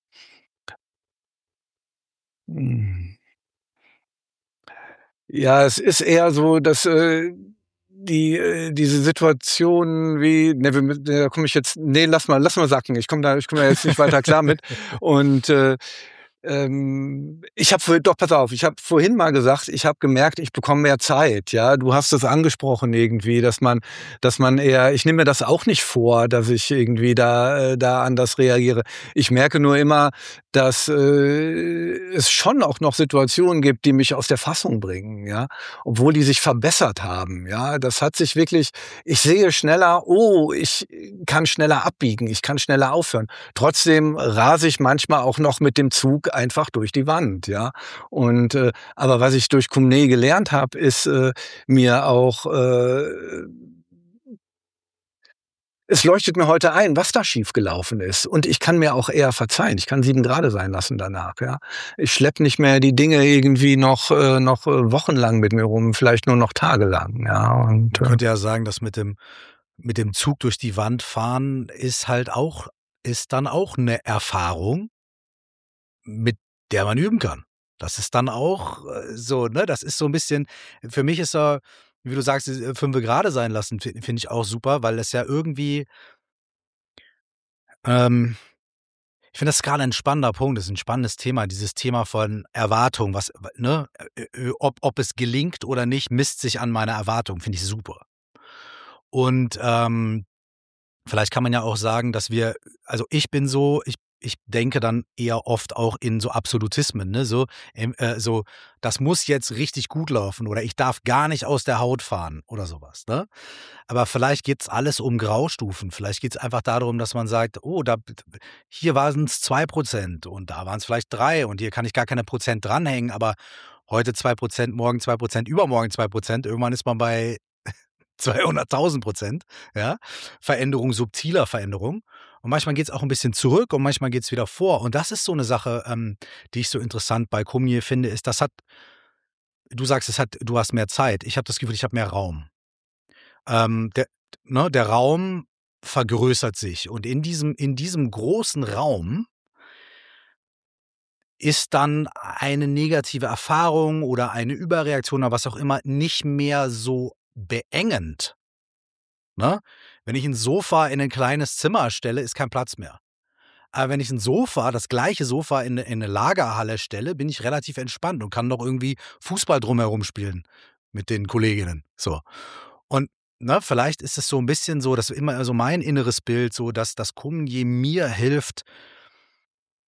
mm. Ja, es ist eher so, dass äh, die äh, diese Situation wie ne, wir, müssen- da komme ich jetzt nee, lass mal lass mal sacken. Ich komme da ich komme da jetzt nicht weiter klar mit und äh, ähm, ich habe vorhin, doch, pass auf, ich habe vorhin mal gesagt, ich habe gemerkt, ich bekomme mehr Zeit, ja. Du hast es angesprochen irgendwie, dass man, dass man eher, ich nehme mir das auch nicht vor, dass ich irgendwie da, äh, da anders reagiere. Ich merke nur immer, dass äh, es schon auch noch Situationen gibt, die mich aus der Fassung bringen, ja. Obwohl die sich verbessert haben, ja. Das hat sich wirklich, ich sehe schneller, oh, ich kann schneller abbiegen, ich kann schneller aufhören. Trotzdem rase ich manchmal auch noch mit dem Zug einfach durch die Wand, ja. Und äh, aber was ich durch Comné gelernt habe, ist äh, mir auch äh, es leuchtet mir heute ein, was da schiefgelaufen ist. Und ich kann mir auch eher verzeihen. Ich kann sieben Grade sein lassen danach, ja. Ich schleppe nicht mehr die Dinge irgendwie noch, äh, noch äh, wochenlang mit mir rum, vielleicht nur noch tagelang, ja. Und, Man äh, könnte ja sagen, dass mit dem, mit dem Zug durch die Wand fahren ist halt auch, ist dann auch eine Erfahrung, mit der man üben kann. Das ist dann auch äh, so, ne, das ist so ein bisschen, für mich ist er, wie du sagst, diese fünfe Grade sein lassen, fi finde ich auch super, weil es ja irgendwie, ähm ich finde das gerade ein spannender Punkt, das ist ein spannendes Thema, dieses Thema von Erwartung, was, ne, äh, äh, ob ob es gelingt oder nicht, misst sich an meiner Erwartung, finde ich super. Und, ähm, vielleicht kann man ja auch sagen, dass wir, also, ich bin so, ich ich denke dann eher oft auch in so Absolutismen, ne, so, ähm, äh, so: „Das muss jetzt richtig gut laufen" oder „Ich darf gar nicht aus der Haut fahren" oder sowas, ne? Aber vielleicht geht's alles um Graustufen. Vielleicht geht's einfach darum, dass man sagt: „Oh, da hier waren's zwei Prozent und da waren's vielleicht drei und hier kann ich gar keine Prozent dranhängen, aber heute zwei Prozent, morgen zwei Prozent, übermorgen zwei Prozent." Irgendwann ist man bei zweihunderttausend Prozent, ja? Veränderung, subtiler Veränderung. Und manchmal geht's auch ein bisschen zurück und manchmal geht's wieder vor. Und das ist so eine Sache, ähm, die ich so interessant bei Kumje finde, ist, das hat, du sagst, es hat, du hast mehr Zeit. Ich habe das Gefühl, ich habe mehr Raum. Ähm, der, ne, der Raum vergrößert sich und in diesem, in diesem großen Raum ist dann eine negative Erfahrung oder eine Überreaktion oder was auch immer nicht mehr so beengend. Ne? Wenn ich ein Sofa in ein kleines Zimmer stelle, ist kein Platz mehr. Aber wenn ich ein Sofa, das gleiche Sofa in 'ne in 'ne Lagerhalle stelle, bin ich relativ entspannt und kann noch irgendwie Fußball drumherum spielen mit den Kolleginnen, so. Und, ne, vielleicht ist es so ein bisschen so, dass immer so mein inneres Bild so, dass das Kumje mir hilft,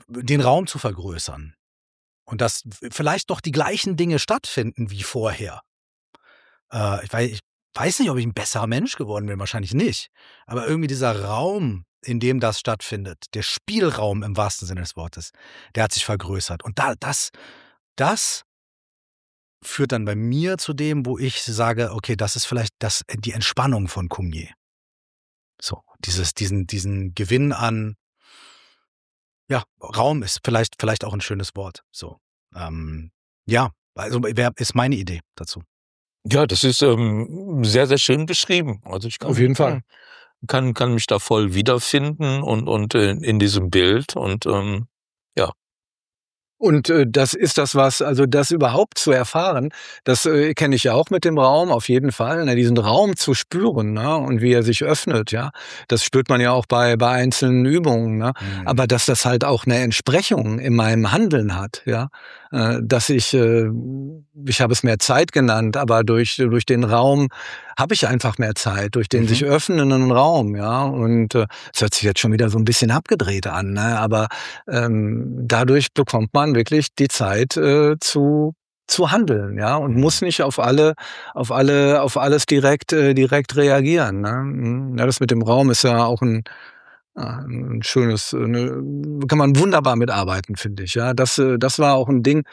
den Raum zu vergrößern. Und dass vielleicht doch die gleichen Dinge stattfinden wie vorher. Äh, ich, weiß, ich weiß nicht, ob ich ein besserer Mensch geworden bin, wahrscheinlich nicht. Aber irgendwie dieser Raum, in dem das stattfindet, der Spielraum im wahrsten Sinne des Wortes, der hat sich vergrößert. Und da, das, das führt dann bei mir zu dem, wo ich sage, okay, das ist vielleicht das, die Entspannung von Cormier. So, dieses, diesen, diesen Gewinn an, ja, Raum ist vielleicht, vielleicht auch ein schönes Wort. So, ähm, ja, also wer ist meine Idee dazu? Ja, das ist ähm, sehr, sehr schön beschrieben. Also ich kann, Auf jeden Fall. kann, kann mich da voll wiederfinden und, und äh, in diesem Bild und ähm, ja. Und äh, das ist das, was, also das überhaupt zu erfahren, das äh, kenne ich ja auch mit dem Raum, auf jeden Fall, ne, diesen Raum zu spüren, ne, und wie er sich öffnet, ja, das spürt man ja auch bei bei einzelnen Übungen, ne, mhm. aber dass das halt auch eine Entsprechung in meinem Handeln hat, ja, äh, dass ich, äh, ich habe es mehr Zeit genannt, aber durch durch den Raum habe ich einfach mehr Zeit, durch den mhm. sich öffnenden Raum, ja, und es äh, hört sich jetzt schon wieder so ein bisschen abgedreht an, ne, aber ähm, dadurch bekommt man wirklich die Zeit äh, zu zu handeln, ja, und mhm. muss nicht auf alle auf alle auf alles direkt äh, direkt reagieren, ne? Ja, das mit dem Raum ist ja auch ein ein schönes, eine, kann man wunderbar mitarbeiten, finde ich, ja. Das das war auch ein Ding,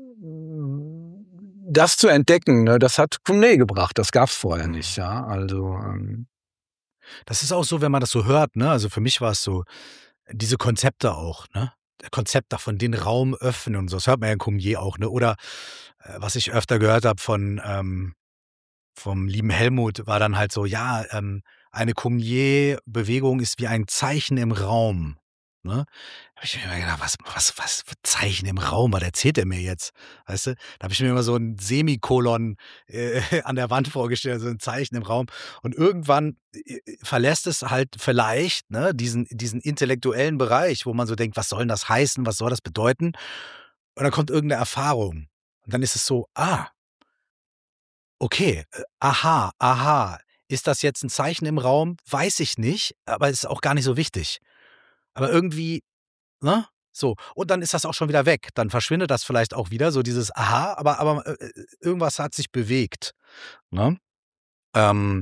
das zu entdecken, ne, das hat Cormier gebracht, das gab's vorher nicht, ja. Also ähm, das ist auch so, wenn man das so hört, ne? Also für mich war es so diese Konzepte auch, ne? Konzept davon, den Raum öffnen und so. Das hört man ja in Cormier auch, ne? Oder äh, was ich öfter gehört habe von ähm, vom lieben Helmut, war dann halt so, ja, ähm, eine Cormier-Bewegung ist wie ein Zeichen im Raum. Ne? Da habe ich mir immer gedacht, was, was, was für Zeichen im Raum, was erzählt er mir jetzt? Weißt du? Da habe ich mir immer so ein Semikolon äh, an der Wand vorgestellt, so ein Zeichen im Raum. Und irgendwann äh, verlässt es halt vielleicht ne, diesen, diesen intellektuellen Bereich, wo man so denkt, was soll denn das heißen, was soll das bedeuten? Und dann kommt irgendeine Erfahrung. Und dann ist es so, ah, okay, äh, aha, aha. Ist das jetzt ein Zeichen im Raum? Weiß ich nicht, aber es ist auch gar nicht so wichtig. Aber irgendwie, ne? So. Und dann ist das auch schon wieder weg. Dann verschwindet das vielleicht auch wieder, so dieses Aha, aber, aber äh, irgendwas hat sich bewegt. Ne? Ähm,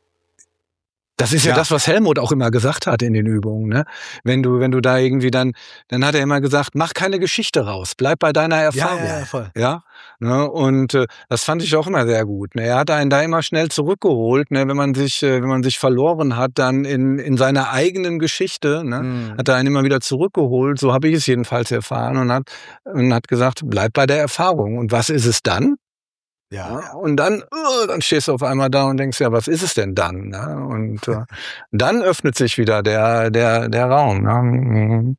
Das ist ja, ja das, was Helmut auch immer gesagt hat in den Übungen, ne? Wenn du, wenn du da irgendwie dann, dann hat er immer gesagt, mach keine Geschichte raus, bleib bei deiner Erfahrung. Ja, ja, voll. Ja, ne? Und äh, das fand ich auch immer sehr gut. Ne? Er hat einen da immer schnell zurückgeholt, ne? Wenn man sich, äh, wenn man sich verloren hat, dann in in seiner eigenen Geschichte, ne? Mhm. Hat er einen immer wieder zurückgeholt. So habe ich es jedenfalls erfahren und hat und hat gesagt, bleib bei der Erfahrung. Und was ist es dann? Ja. ja. Und dann, uh, dann stehst du auf einmal da und denkst, ja, was ist es denn dann? Ne? Und äh, dann öffnet sich wieder der, der, der Raum. Ne? Mhm.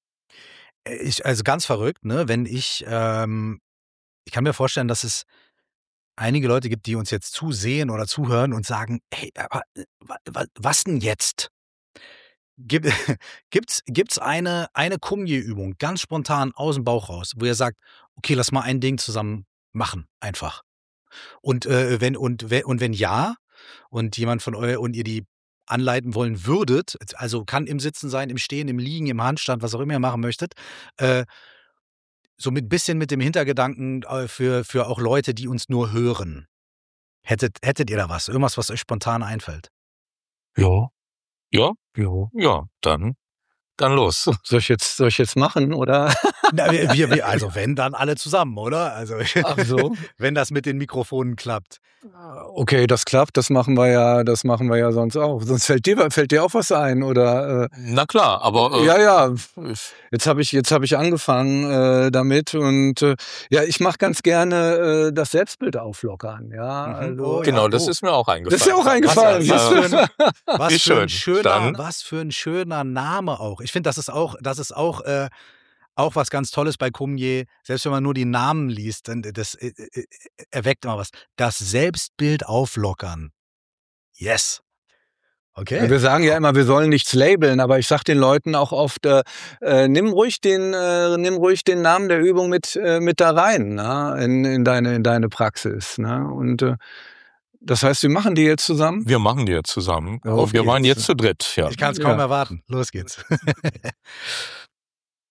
Ich, also ganz verrückt, ne? Wenn ich, ähm, ich kann mir vorstellen, dass es einige Leute gibt, die uns jetzt zusehen oder zuhören und sagen, hey, aber was denn jetzt? Gibt, gibt's, gibt's eine, eine Cormier-Übung, ganz spontan aus dem Bauch raus, wo ihr sagt, okay, lass mal ein Ding zusammen machen, einfach. Und äh, wenn und, und wenn ja und jemand von euch und ihr die anleiten wollen würdet, also kann im Sitzen sein, im Stehen, im Liegen, im Handstand, was auch immer ihr machen möchtet, äh, so mit bisschen mit dem Hintergedanken äh, für für auch Leute, die uns nur hören. Hättet hättet ihr da was, irgendwas, was euch spontan einfällt? Ja, ja, ja, ja, dann dann los. Soll ich jetzt, soll ich jetzt machen, oder? Na, wir, wir, also wenn, dann alle zusammen, oder? Also Ach so. Wenn das mit den Mikrofonen klappt. Okay, das klappt, das machen wir ja, das machen wir ja sonst auch. Sonst fällt dir, fällt dir auch was ein, oder? Äh, Na klar, aber äh, ja, ja. Jetzt habe ich, jetzt habe ich angefangen äh, damit und äh, ja, ich mache ganz gerne äh, das Selbstbild auflockern, ja. Also, oh, genau, ja, das oh. ist mir auch eingefallen. Das ist dir auch eingefallen. Was, was, für, ein, was, Wie für, schön. ein schöner, Dann. was für ein schöner Name auch. Ich finde, das ist auch, das ist auch äh, Auch was ganz Tolles bei Cormier, selbst wenn man nur die Namen liest, dann das äh, äh, erweckt immer was. Das Selbstbild auflockern. Yes. Okay. Ja, wir sagen ja immer, wir sollen nichts labeln, aber ich sag den Leuten auch oft, äh, äh, nimm ruhig den, äh, nimm ruhig den Namen der Übung mit äh, mit da rein, ne? in, in deine in deine Praxis. Ne? Und äh, das heißt, wir machen die jetzt zusammen? Wir machen die jetzt zusammen. Auf wir geht's. machen jetzt zu dritt. Ja. Ich kann es kaum Ja. erwarten. Los geht's.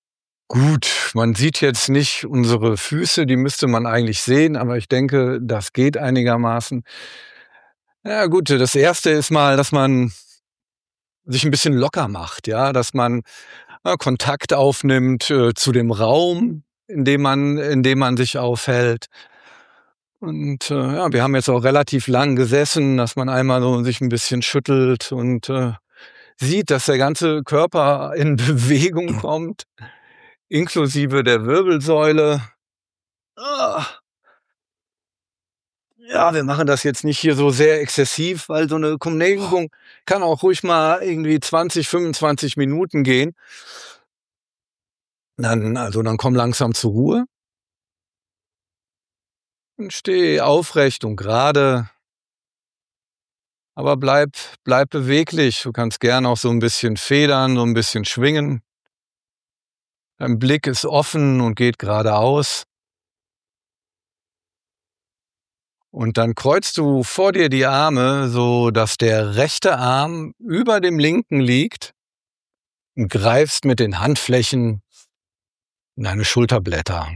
Gut, man sieht jetzt nicht unsere Füße, die müsste man eigentlich sehen, aber ich denke, das geht einigermaßen. Ja gut, das Erste ist mal, dass man sich ein bisschen locker macht, ja, dass man, äh, Kontakt aufnimmt, äh, zu dem Raum, in dem man in dem man sich aufhält. Und, äh, ja, wir haben jetzt auch relativ lang gesessen, dass man einmal so sich ein bisschen schüttelt und, äh, sieht, dass der ganze Körper in Bewegung kommt, inklusive der Wirbelsäule. Ah, ja, wir machen das jetzt nicht hier so sehr exzessiv, weil so eine Kumne-Übung kann auch ruhig mal irgendwie zwanzig, fünfundzwanzig Minuten gehen. Dann also, dann komm langsam zur Ruhe und steh aufrecht und gerade, aber bleib bleib beweglich. Du kannst gern auch so ein bisschen federn, so ein bisschen schwingen. Dein Blick ist offen und geht geradeaus. Und dann kreuzt du vor dir die Arme, so dass der rechte Arm über dem linken liegt und greifst mit den Handflächen in deine Schulterblätter.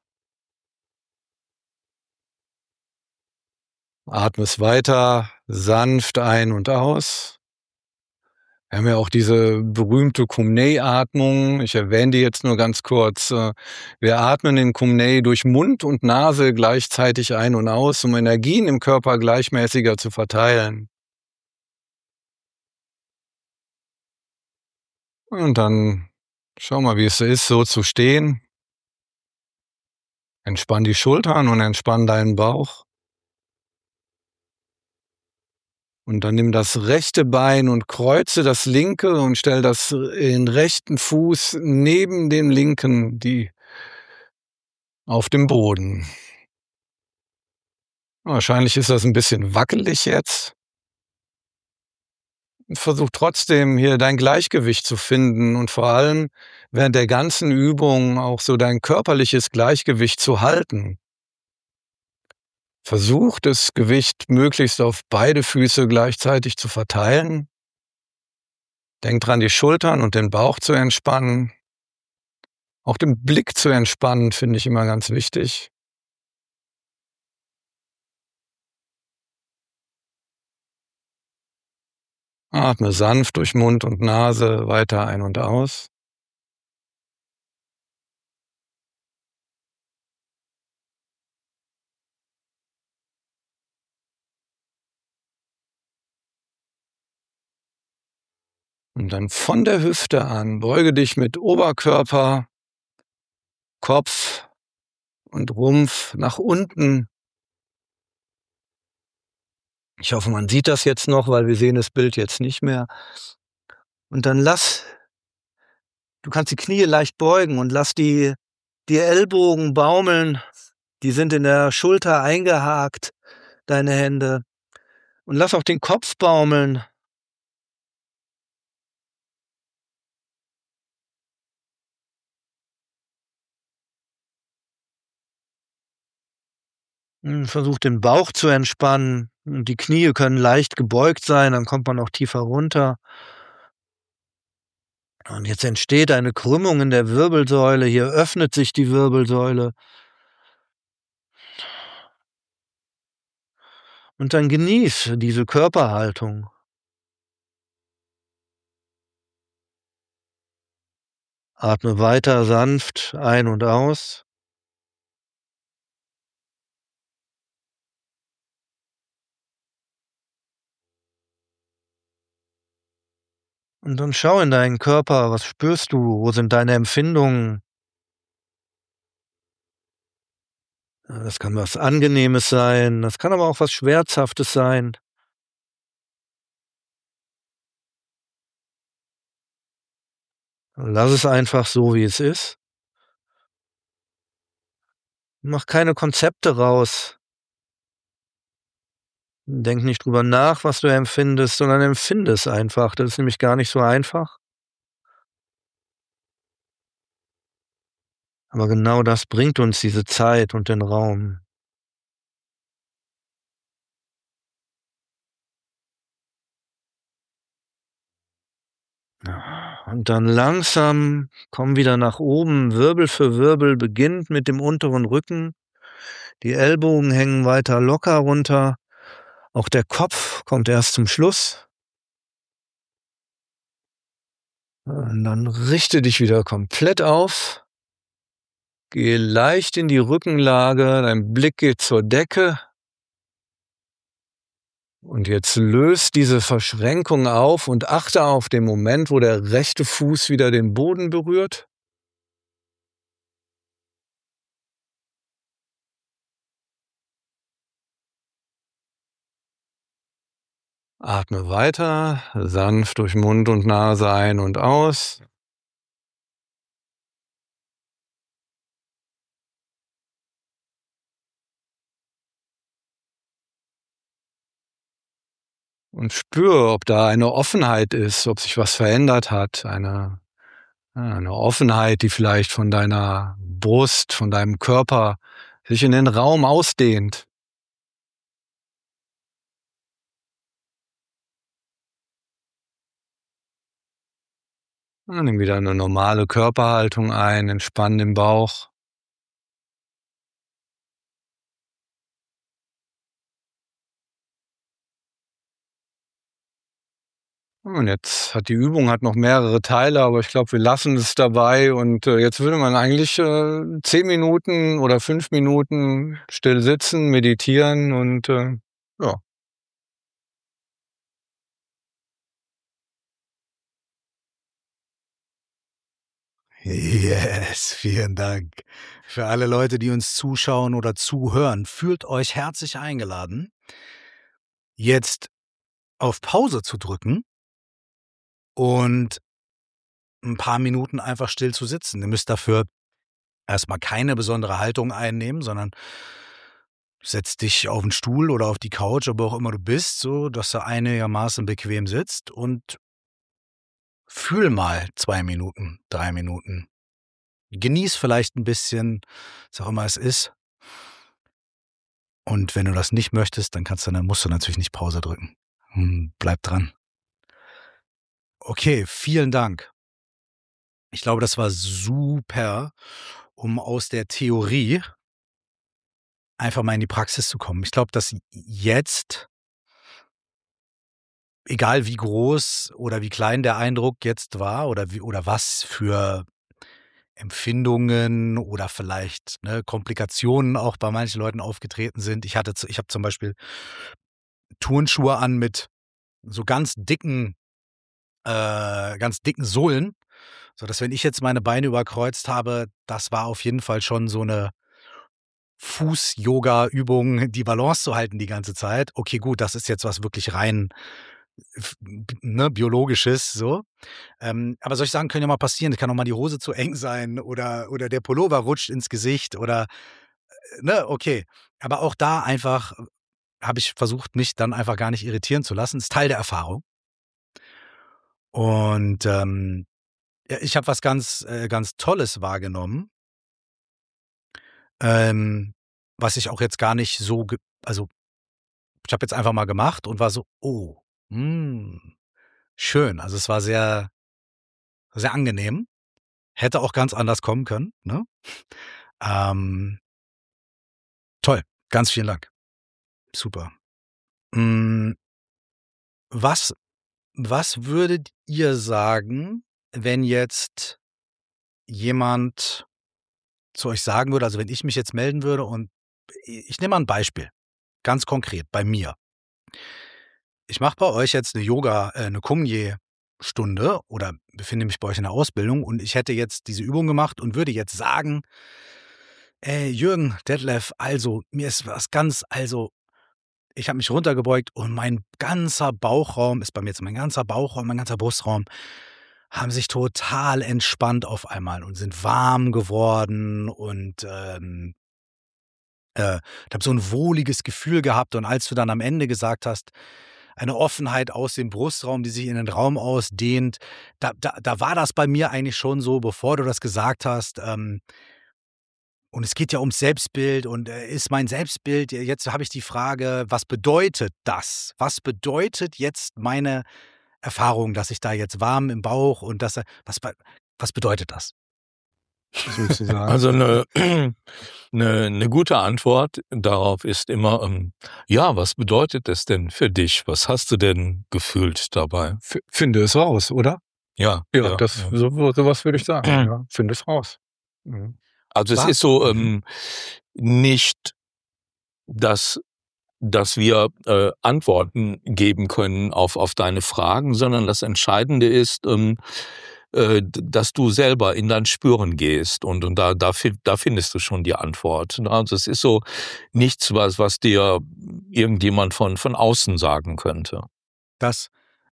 Atmest weiter sanft ein und aus. Wir haben ja auch diese berühmte Kumne-Atmung. Ich erwähne die jetzt nur ganz kurz. Wir atmen in Kumne durch Mund und Nase gleichzeitig ein und aus, um Energien im Körper gleichmäßiger zu verteilen. Und dann schau mal, wie es ist, so zu stehen. Entspann die Schultern und entspann deinen Bauch. Und dann nimm das rechte Bein und kreuze das linke und stell das den rechten Fuß neben dem linken, die auf dem Boden. Wahrscheinlich ist das ein bisschen wackelig jetzt. Versuch trotzdem hier dein Gleichgewicht zu finden und vor allem während der ganzen Übung auch so dein körperliches Gleichgewicht zu halten. Versuch, das Gewicht möglichst auf beide Füße gleichzeitig zu verteilen. Denk dran, die Schultern und den Bauch zu entspannen. Auch den Blick zu entspannen, finde ich immer ganz wichtig. Atme sanft durch Mund und Nase weiter ein und aus. Und dann von der Hüfte an beuge dich mit Oberkörper, Kopf und Rumpf nach unten. Ich hoffe, man sieht das jetzt noch, weil wir sehen das Bild jetzt nicht mehr. Und dann lass, du kannst die Knie leicht beugen und lass die, die Ellbogen baumeln. Die sind in der Schulter eingehakt, deine Hände. Und lass auch den Kopf baumeln. Versuch den Bauch zu entspannen. Die Knie können leicht gebeugt sein, dann kommt man auch tiefer runter. Und jetzt entsteht eine Krümmung in der Wirbelsäule. Hier öffnet sich die Wirbelsäule. Und dann genieß diese Körperhaltung. Atme weiter sanft ein und aus. Und dann schau in deinen Körper, was spürst du, wo sind deine Empfindungen? Das kann was Angenehmes sein, das kann aber auch was Schmerzhaftes sein. Lass es einfach so, wie es ist. Mach keine Konzepte raus. Denk nicht drüber nach, was du empfindest, sondern empfinde es einfach. Das ist nämlich gar nicht so einfach. Aber genau das bringt uns diese Zeit und den Raum. Und dann langsam komm wieder nach oben, Wirbel für Wirbel, beginnt mit dem unteren Rücken. Die Ellbogen hängen weiter locker runter. Auch der Kopf kommt erst zum Schluss. Und dann richte dich wieder komplett auf. Gehe leicht in die Rückenlage, dein Blick geht zur Decke. Und jetzt löst diese Verschränkung auf und achte auf den Moment, wo der rechte Fuß wieder den Boden berührt. Atme weiter, sanft durch Mund und Nase ein und aus. Und spür, ob da eine Offenheit ist, ob sich was verändert hat. Eine, eine Offenheit, die vielleicht von deiner Brust, von deinem Körper sich in den Raum ausdehnt. Und nimm wieder eine normale Körperhaltung ein, entspann den Bauch. Und jetzt hat die Übung hat noch mehrere Teile, aber ich glaube, wir lassen es dabei. Und äh, jetzt würde man eigentlich äh, zehn Minuten oder fünf Minuten still sitzen, meditieren und äh, ja. Yes, vielen Dank. Für alle Leute, die uns zuschauen oder zuhören, fühlt euch herzlich eingeladen, jetzt auf Pause zu drücken und ein paar Minuten einfach still zu sitzen. Ihr müsst dafür erstmal keine besondere Haltung einnehmen, sondern setz dich auf den Stuhl oder auf die Couch, wo auch immer du bist, so dass du einigermaßen bequem sitzt und fühl mal zwei Minuten, drei Minuten. Genieß vielleicht ein bisschen, was auch immer es ist. Und wenn du das nicht möchtest, dann kannst du, dann musst du natürlich nicht Pause drücken. Hm, bleib dran. Okay, vielen Dank. Ich glaube, das war super, um aus der Theorie einfach mal in die Praxis zu kommen. Ich glaube, dass jetzt, egal wie groß oder wie klein der Eindruck jetzt war oder wie oder was für Empfindungen oder vielleicht, ne, Komplikationen auch bei manchen Leuten aufgetreten sind. Ich hatte, ich habe zum Beispiel Turnschuhe an mit so ganz dicken, äh, ganz dicken Sohlen, so dass wenn ich jetzt meine Beine überkreuzt habe, das war auf jeden Fall schon so eine Fuß-Yoga-Übung, die Balance zu halten die ganze Zeit. Okay, gut, das ist jetzt was wirklich rein, ne, biologisches, so. Ähm, aber solche Sachen können ja mal passieren. Es kann auch mal die Hose zu eng sein oder, oder der Pullover rutscht ins Gesicht oder, ne, okay. Aber auch da einfach habe ich versucht, mich dann einfach gar nicht irritieren zu lassen. Das ist Teil der Erfahrung. Und ähm, ja, ich habe was ganz, äh, ganz Tolles wahrgenommen, ähm, was ich auch jetzt gar nicht so, ge also ich habe jetzt einfach mal gemacht und war so, oh, hm, schön. Also es war sehr, sehr angenehm. Hätte auch ganz anders kommen können, ne? Ähm, toll, ganz vielen Dank. Super. Hm, was was würdet ihr sagen, wenn jetzt jemand zu euch sagen würde, also wenn ich mich jetzt melden würde und ich nehme mal ein Beispiel, ganz konkret bei mir. Ich mache bei euch jetzt eine Yoga, äh, 'ne Kumye-Stunde oder befinde mich bei euch in der Ausbildung und ich hätte jetzt diese Übung gemacht und würde jetzt sagen: „Ey, Jürgen, Detlef, also, mir ist was ganz also, ich habe mich runtergebeugt und mein ganzer Bauchraum ist bei mir jetzt mein ganzer Bauchraum, mein ganzer Brustraum haben sich total entspannt auf einmal und sind warm geworden und, ähm, äh, ich habe so ein wohliges Gefühl gehabt und als du dann am Ende gesagt hast, eine Offenheit aus dem Brustraum, die sich in den Raum ausdehnt, da da da war das bei mir eigentlich schon so, bevor du das gesagt hast, ähm und es geht ja ums Selbstbild und, äh, ist mein Selbstbild jetzt habe ich die Frage, was bedeutet das? Was bedeutet jetzt meine Erfahrung, dass ich da jetzt warm im Bauch und das, was, was bedeutet das? Sozusagen. Also eine, eine, eine gute Antwort darauf ist immer, ähm, ja, was bedeutet es denn für dich? Was hast du denn gefühlt dabei? F- finde es raus, oder? Ja. Ja, ja das, ja. So, sowas würde ich sagen. Ja, finde es raus. Mhm. Also es War- ist so ähm, nicht, dass dass wir äh, Antworten geben können auf auf deine Fragen, sondern das Entscheidende ist, ähm, äh, dass du selber in dein Spüren gehst und und da da, da findest du schon die Antwort. Also es ist so nichts, was was dir irgendjemand von von außen sagen könnte. Das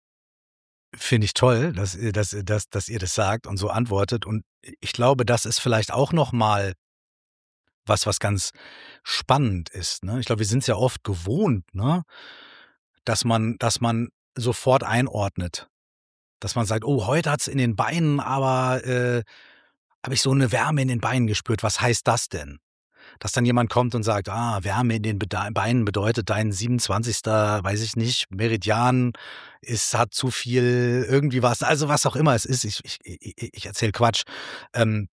finde ich toll, dass, dass, dass, dass ihr das sagt und so antwortet. Und ich glaube, das ist vielleicht auch noch mal was, was ganz spannend ist. Ne? Ich glaube, wir sind es ja oft gewohnt, ne? dass man, dass man sofort einordnet. Dass man sagt, oh, heute hat's in den Beinen, aber äh, habe ich so eine Wärme in den Beinen gespürt. Was heißt das denn? Dass dann jemand kommt und sagt, ah, Wärme in den Bede- Beinen bedeutet, dein siebenundzwanzigster, weiß ich nicht, Meridian ist, hat zu viel irgendwie was, also was auch immer es ist. Ich, ich, ich, ich erzähle Quatsch. Ähm,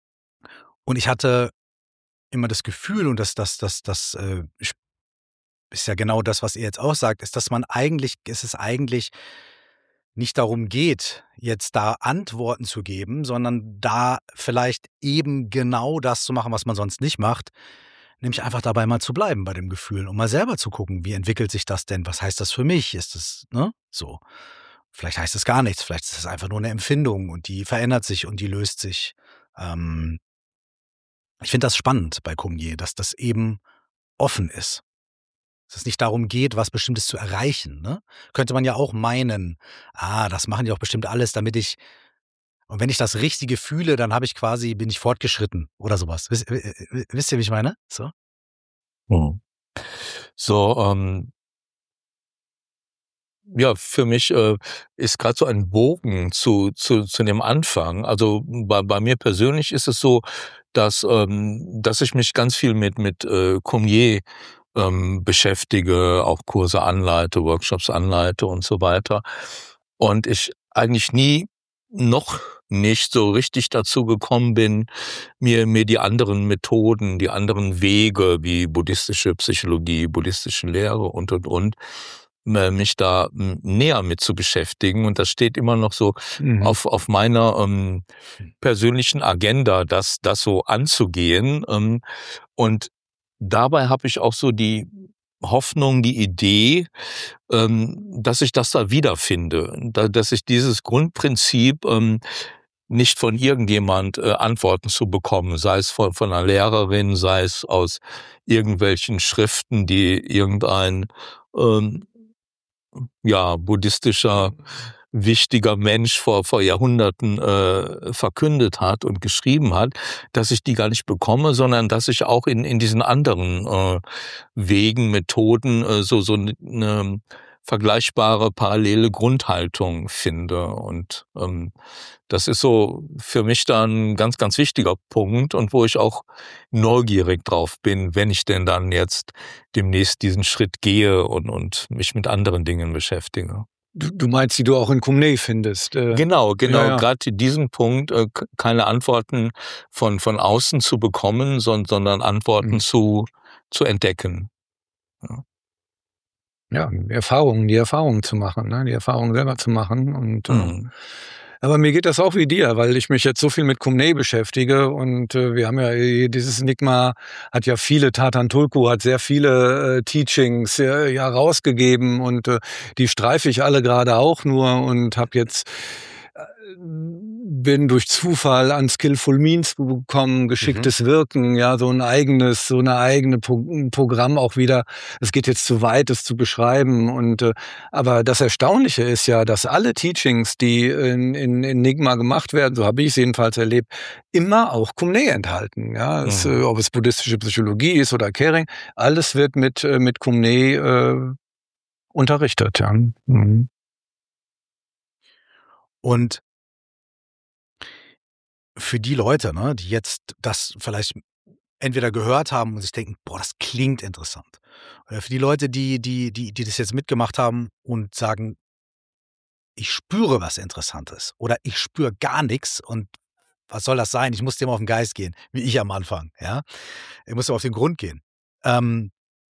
und ich hatte immer das Gefühl, und das, das, das, das äh, ist ja genau das, was ihr jetzt auch sagt, ist, dass man eigentlich, ist es eigentlich nicht darum geht, jetzt da Antworten zu geben, sondern da vielleicht eben genau das zu machen, was man sonst nicht macht, nämlich einfach dabei mal zu bleiben bei dem Gefühl und mal selber zu gucken, wie entwickelt sich das denn? Was heißt das für mich? Ist es, ne? So. Vielleicht heißt es gar nichts, vielleicht ist es einfach nur eine Empfindung und die verändert sich und die löst sich. Ähm, ich finde das spannend bei Cormier, dass das eben offen ist. Dass es nicht darum geht, was Bestimmtes zu erreichen, ne? Könnte man ja auch meinen, ah, das machen die doch bestimmt alles, damit ich, und wenn ich das Richtige fühle, dann habe ich quasi, bin ich fortgeschritten oder sowas. Wisst, wisst ihr, wie ich meine? So? Mhm. So, ähm, ja, für mich äh, ist gerade so ein Bogen zu zu zu dem Anfang. Also bei bei mir persönlich ist es so, dass ähm, dass ich mich ganz viel mit mit äh, Cormier ähm, beschäftige, auch Kurse anleite, Workshops anleite und so weiter. Und ich eigentlich nie noch nicht so richtig dazu gekommen bin, mir mir die anderen Methoden, die anderen Wege wie buddhistische Psychologie, buddhistische Lehre und und und äh, mich da m, näher mit zu beschäftigen. Und das steht immer noch so Mhm. auf auf meiner ähm, persönlichen Agenda, das das so anzugehen. Ähm, und dabei habe ich auch so die Hoffnung, die Idee, ähm, dass ich das da wiederfinde, da, dass ich dieses Grundprinzip ähm, nicht von irgendjemand äh, Antworten zu bekommen, sei es von, von einer Lehrerin, sei es aus irgendwelchen Schriften, die irgendein ähm, ja buddhistischer wichtiger Mensch vor vor Jahrhunderten äh, verkündet hat und geschrieben hat, dass ich die gar nicht bekomme, sondern dass ich auch in in diesen anderen äh, Wegen, Methoden äh, so so eine vergleichbare parallele Grundhaltung finde. Und ähm, das ist so für mich dann ein ganz, ganz wichtiger Punkt und wo ich auch neugierig drauf bin, wenn ich denn dann jetzt demnächst diesen Schritt gehe und und mich mit anderen Dingen beschäftige. Du, du meinst, die du auch in Kumne findest. Äh, Genau, genau. ja, ja. Gerade diesen Punkt, äh, k- keine Antworten von von außen zu bekommen, son- sondern Antworten Mhm. zu zu entdecken. Ja, Erfahrungen, die Erfahrungen zu machen, ne? Die Erfahrungen selber zu machen. Und äh, Mhm. aber mir geht das auch wie dir, weil ich mich jetzt so viel mit Kumne beschäftige und äh, wir haben ja äh, dieses Enigma hat ja viele, Tatan Tulku hat sehr viele äh, Teachings äh, ja rausgegeben und äh, die streife ich alle gerade auch nur und habe jetzt äh, bin durch Zufall an Skillful Means gekommen, geschicktes mhm. Wirken, ja, so ein eigenes, so eine eigene Pro- Programm auch wieder. Es geht jetzt zu weit, es zu beschreiben. Und äh, aber das Erstaunliche ist ja, dass alle Teachings, die in, in Enigma gemacht werden, so habe ich es jedenfalls erlebt, immer auch Kumne enthalten. Ja, mhm. es, äh, ob es buddhistische Psychologie ist oder Caring, alles wird mit äh, mit Kumne äh, unterrichtet. Ja. Mhm. Und für die Leute, ne, die jetzt das vielleicht entweder gehört haben und sich denken, boah, das klingt interessant. Oder für die Leute, die, die, die, die das jetzt mitgemacht haben und sagen, ich spüre was Interessantes oder ich spüre gar nichts und was soll das sein? Ich muss dem auf den Geist gehen, wie ich am Anfang, ja. Ich muss auf den Grund gehen. Ähm,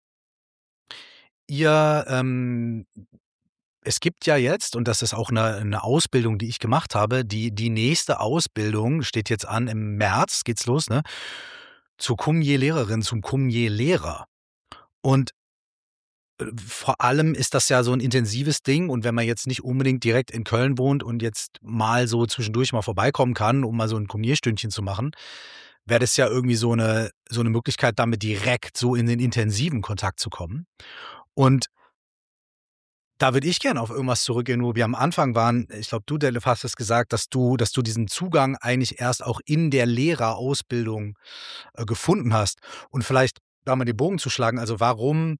ihr, ähm, es gibt ja jetzt, und das ist auch eine, eine Ausbildung, die ich gemacht habe, die, die nächste Ausbildung steht jetzt an, im März geht's los, ne? Zur Kumye-Lehrerin, zum Kumye-Lehrer. Und äh, vor allem ist das ja so ein intensives Ding und wenn man jetzt nicht unbedingt direkt in Köln wohnt und jetzt mal so zwischendurch mal vorbeikommen kann, um mal so ein Kumye-Stündchen zu machen, wäre das ja irgendwie so eine, so eine Möglichkeit, damit direkt so in den intensiven Kontakt zu kommen. Und da würde ich gerne auf irgendwas zurückgehen, wo wir am Anfang waren. Ich glaube, du, Detlef, hast es gesagt, dass du, dass du diesen Zugang eigentlich erst auch in der Lehrerausbildung äh, gefunden hast. Und vielleicht da mal den Bogen zu schlagen. Also warum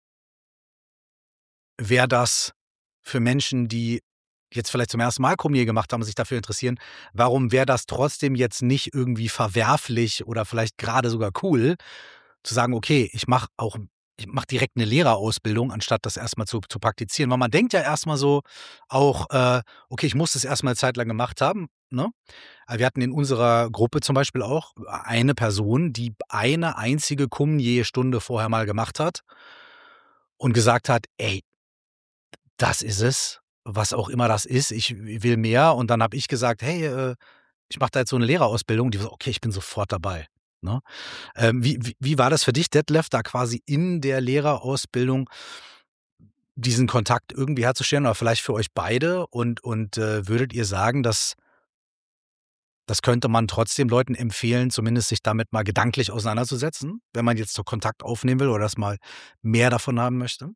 wäre das für Menschen, die jetzt vielleicht zum ersten Mal Kumye gemacht haben und sich dafür interessieren, warum wäre das trotzdem jetzt nicht irgendwie verwerflich oder vielleicht gerade sogar cool, zu sagen, okay, ich mache auch ich mache direkt eine Lehrerausbildung, anstatt das erstmal zu, zu praktizieren. Weil man denkt ja erstmal so auch, äh, okay, ich muss das erstmal eine Zeit lang gemacht haben. Ne? Wir hatten in unserer Gruppe zum Beispiel auch eine Person, die eine einzige Kumye-Stunde vorher mal gemacht hat und gesagt hat, ey, das ist es, was auch immer das ist, ich will mehr. Und dann habe ich gesagt, hey, äh, ich mache da jetzt so eine Lehrerausbildung. Die war so, okay, ich bin sofort dabei. Ne? Ähm, wie, wie, wie war das für dich, Detlef, da quasi in der Lehrerausbildung diesen Kontakt irgendwie herzustellen oder vielleicht für euch beide? Und, und äh, würdet ihr sagen, dass das könnte man trotzdem Leuten empfehlen, zumindest sich damit mal gedanklich auseinanderzusetzen, wenn man jetzt so Kontakt aufnehmen will oder das mal mehr davon haben möchte?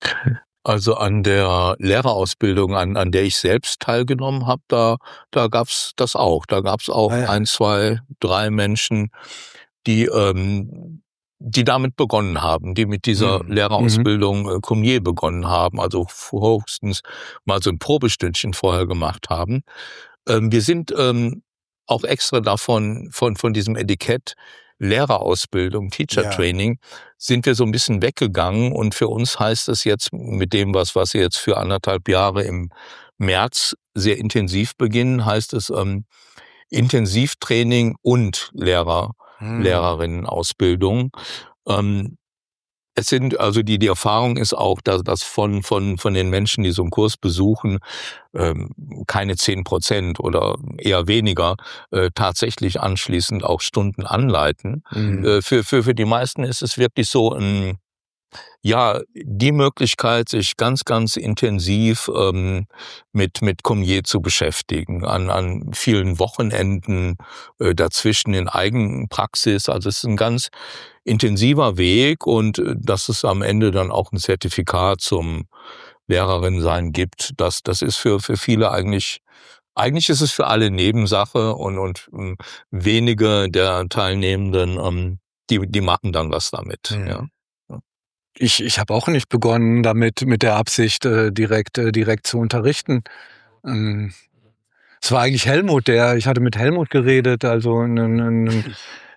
Also an der Lehrerausbildung, an, an der ich selbst teilgenommen habe, da, da gab's das auch. Da gab's auch ah, ja. ein, zwei, drei Menschen, die, ähm, die damit begonnen haben, die mit dieser mhm. Lehrerausbildung äh, Kumye begonnen haben, also höchstens mal so ein Probestündchen vorher gemacht haben. Ähm, wir sind ähm, auch extra davon, von, von diesem Etikett Lehrerausbildung, Teacher Training, ja. sind wir so ein bisschen weggegangen und für uns heißt es jetzt mit dem, was, was wir jetzt für anderthalb Jahre im März sehr intensiv beginnen, heißt es ähm, Intensivtraining und Lehrer, hm. Lehrerinnenausbildung. Ähm, Es sind, also die, die Erfahrung ist auch, dass, dass von, von, von den Menschen, die so einen Kurs besuchen, ähm, keine zehn Prozent oder eher weniger, äh, tatsächlich anschließend auch Stunden anleiten. Mhm. Äh, für, für, für die meisten ist es wirklich so ein, ja, die Möglichkeit, sich ganz, ganz intensiv ähm, mit mit Kumye zu beschäftigen, an an vielen Wochenenden äh, dazwischen in Eigenpraxis. Also es ist ein ganz intensiver Weg und äh, dass es am Ende dann auch ein Zertifikat zum Lehrerin-Sein gibt, das das ist für für viele eigentlich eigentlich ist es für alle Nebensache und und ähm, wenige der Teilnehmenden ähm, die die machen dann was damit. Mhm. Ja. Ich, ich habe auch nicht begonnen, damit mit der Absicht, äh, direkt, äh, direkt zu unterrichten. Ähm, es war eigentlich Helmut, der, ich hatte mit Helmut geredet, also n, n, n,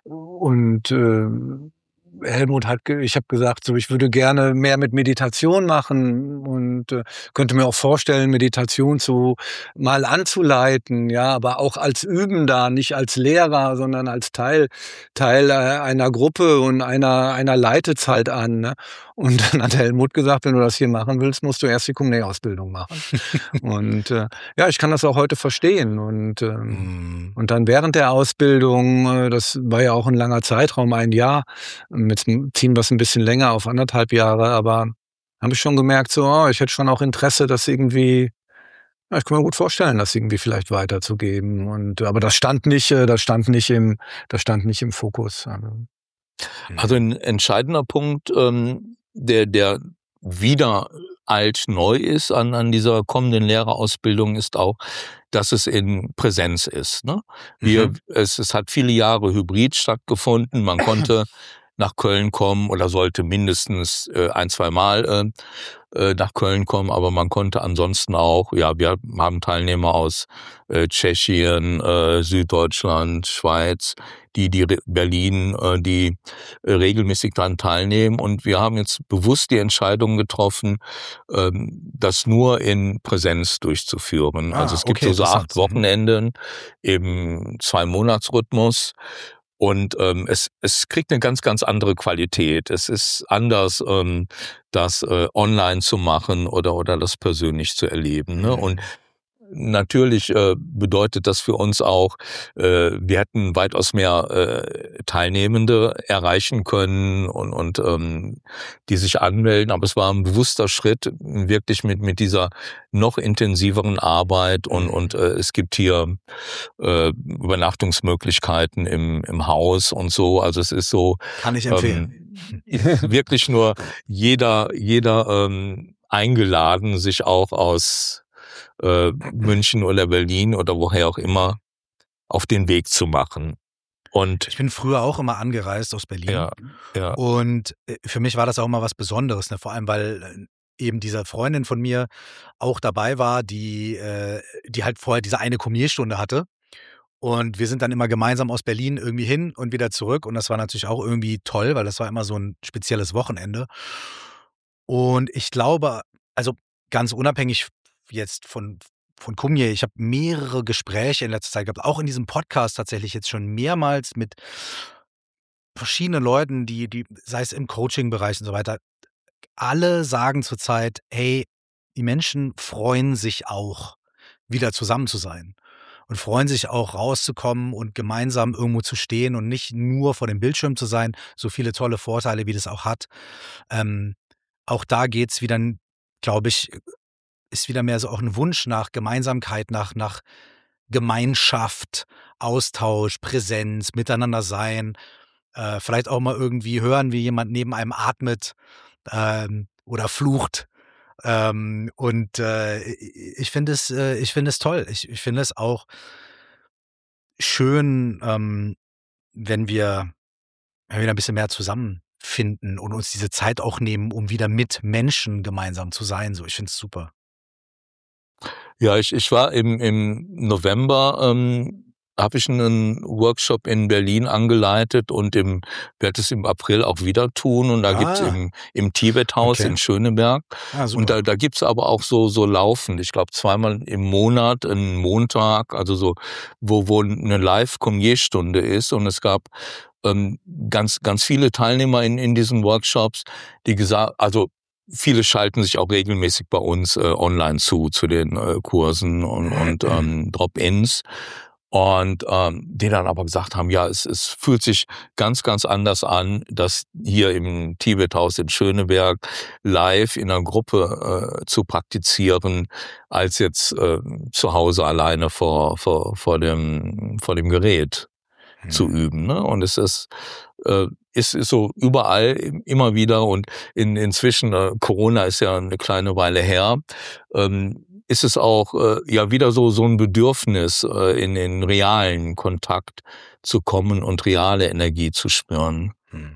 und äh, Helmut hat, ich habe gesagt, so ich würde gerne mehr mit Meditation machen und äh, könnte mir auch vorstellen, Meditation so mal anzuleiten, ja, aber auch als Übender, nicht als Lehrer, sondern als Teil Teil einer Gruppe und einer einer leitet's halt an, ne? Und dann hat Helmut gesagt, wenn du das hier machen willst, musst du erst die Kumye-Ausbildung machen. Und äh, ja, ich kann das auch heute verstehen. Und ähm, mm. und dann während der Ausbildung, äh, das war ja auch ein langer Zeitraum, ein Jahr. Jetzt ziehen wir es ein bisschen länger auf anderthalb Jahre, aber habe ich schon gemerkt, so, oh, ich hätte schon auch Interesse, das irgendwie, ja, ich kann mir gut vorstellen, das irgendwie vielleicht weiterzugeben. Und aber das stand nicht, das stand nicht im, das stand nicht im Fokus. Also ein entscheidender Punkt, ähm, der der wieder alt-neu ist an an dieser kommenden Lehrerausbildung, ist auch, dass es in Präsenz ist. Ne? Wir, mhm. es, es hat viele Jahre hybrid stattgefunden. Man konnte nach Köln kommen oder sollte mindestens äh, ein, zwei Mal äh, nach Köln kommen, aber man konnte ansonsten auch, ja, wir haben Teilnehmer aus äh, Tschechien, äh, Süddeutschland, Schweiz, die, die Berlin, äh, die äh, regelmäßig daran teilnehmen, und wir haben jetzt bewusst die Entscheidung getroffen, ähm, das nur in Präsenz durchzuführen. Ah, also es gibt okay, so, so acht Wochenenden im Zwei-Monats-Rhythmus. Und ähm, es es kriegt eine ganz, ganz andere Qualität. Es ist anders, ähm, das äh, online zu machen oder oder das persönlich zu erleben. Ne? Und natürlich äh, bedeutet das für uns auch, äh, wir hätten weitaus mehr äh, Teilnehmende erreichen können und, und ähm, die sich anmelden. Aber es war ein bewusster Schritt, wirklich mit mit dieser noch intensiveren Arbeit. Und und äh, es gibt hier äh, Übernachtungsmöglichkeiten im im Haus und so. Also es ist so. Kann ich empfehlen. Ähm, wirklich nur jeder jeder ähm, eingeladen, sich auch aus Äh, München oder Berlin oder woher auch immer auf den Weg zu machen. Und ich bin früher auch immer angereist aus Berlin. Ja, ja. Und für mich war das auch immer was Besonderes, ne? Vor allem, weil eben diese Freundin von mir auch dabei war, die, äh, die halt vorher diese eine Kommierstunde hatte. Und wir sind dann immer gemeinsam aus Berlin irgendwie hin und wieder zurück. Und das war natürlich auch irgendwie toll, weil das war immer so ein spezielles Wochenende. Und ich glaube, also ganz unabhängig jetzt von, von Kumje, ich habe mehrere Gespräche in letzter Zeit gehabt, auch in diesem Podcast tatsächlich jetzt schon mehrmals mit verschiedenen Leuten, die, die, sei es im Coaching-Bereich und so weiter, alle sagen zurzeit, hey, die Menschen freuen sich auch, wieder zusammen zu sein. Und freuen sich auch, rauszukommen und gemeinsam irgendwo zu stehen und nicht nur vor dem Bildschirm zu sein. So viele tolle Vorteile, wie das auch hat. Ähm, auch da geht's wieder, glaube ich, ist wieder mehr so auch ein Wunsch nach Gemeinsamkeit, nach, nach Gemeinschaft, Austausch, Präsenz, Miteinander sein, äh, vielleicht auch mal irgendwie hören, wie jemand neben einem atmet ähm, oder flucht. Ähm, und äh, ich finde es, äh, ich finde es toll. Ich, ich finde es auch schön, ähm, wenn wir, wenn wir wieder ein bisschen mehr zusammenfinden und uns diese Zeit auch nehmen, um wieder mit Menschen gemeinsam zu sein. So, ich finde es super. Ja, ich, ich war im, im November, ähm, habe ich einen Workshop in Berlin angeleitet und im, werde es im April auch wieder tun. Und da ah. gibt's im, im Tibet-Haus okay. in Schöneberg. Ah, und da, da gibt's aber auch so, so laufend, ich glaube zweimal im Monat, einen Montag, also so, wo, wo eine Live-Commier-Stunde ist. Und es gab ähm, ganz, ganz viele Teilnehmer in, in diesen Workshops, die gesagt, also viele schalten sich auch regelmäßig bei uns äh, online zu, zu den äh, Kursen und, und ähm, Drop-ins. Und ähm, die dann aber gesagt haben, ja, es, es fühlt sich ganz, ganz anders an, das hier im Tibet-Haus in Schöneberg live in einer Gruppe äh, zu praktizieren, als jetzt äh, zu Hause alleine vor, vor, vor, dem, vor dem Gerät hm. zu üben. Ne? Und es ist äh, ist, ist so überall immer wieder, und in, inzwischen, äh, Corona ist ja eine kleine Weile her, ähm, ist es auch äh, ja wieder so so ein Bedürfnis, äh, in den realen Kontakt zu kommen und reale Energie zu spüren.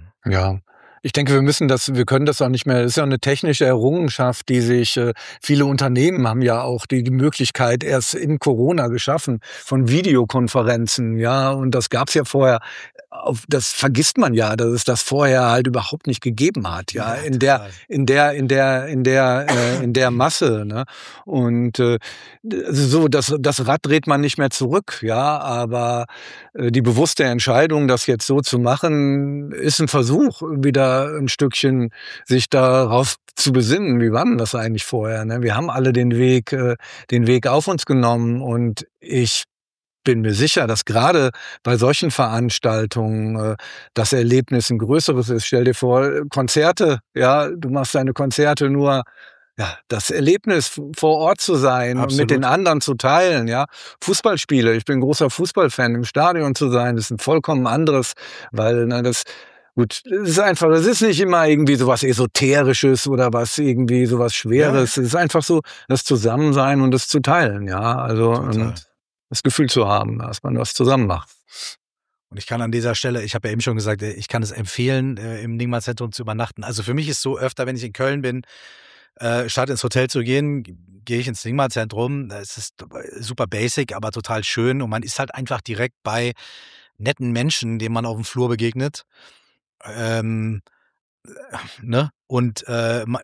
Ja. Ich denke, wir müssen das, wir können das auch nicht mehr, das ist ja eine technische Errungenschaft, die sich, äh, viele Unternehmen haben ja auch die, die Möglichkeit erst in Corona geschaffen von Videokonferenzen, ja, und das gab's ja vorher, auf, das vergisst man ja, dass es das vorher halt überhaupt nicht gegeben hat, ja, ja in der, in der, in der, in der, äh, in der Masse, ne, und äh, so, das, das Rad dreht man nicht mehr zurück, ja, aber äh, die bewusste Entscheidung, das jetzt so zu machen, ist ein Versuch, wieder ein Stückchen sich darauf zu besinnen, wie war denn das eigentlich vorher? Ne? Wir haben alle den Weg, äh, den Weg auf uns genommen, und ich bin mir sicher, dass gerade bei solchen Veranstaltungen äh, das Erlebnis ein größeres ist. Stell dir vor, Konzerte, ja, du machst deine Konzerte nur, ja, das Erlebnis, vor Ort zu sein Absolut. Und mit den anderen zu teilen, ja. Fußballspiele, ich bin ein großer Fußballfan, im Stadion zu sein, ist ein vollkommen anderes, weil na, das Gut, es ist einfach, es ist nicht immer irgendwie sowas Esoterisches oder was irgendwie sowas Schweres. Ja. Es ist einfach so, das Zusammensein und das zu teilen, ja. Also und das Gefühl zu haben, dass man was zusammen macht. Und ich kann an dieser Stelle, ich habe ja eben schon gesagt, ich kann es empfehlen, im Nyingma-Zentrum zu übernachten. Also für mich ist so öfter, wenn ich in Köln bin, äh, statt ins Hotel zu gehen, gehe ich ins Nyingma-Zentrum. Es ist super basic, aber total schön. Und man ist halt einfach direkt bei netten Menschen, denen man auf dem Flur begegnet. Ähm, ne? Und äh, man,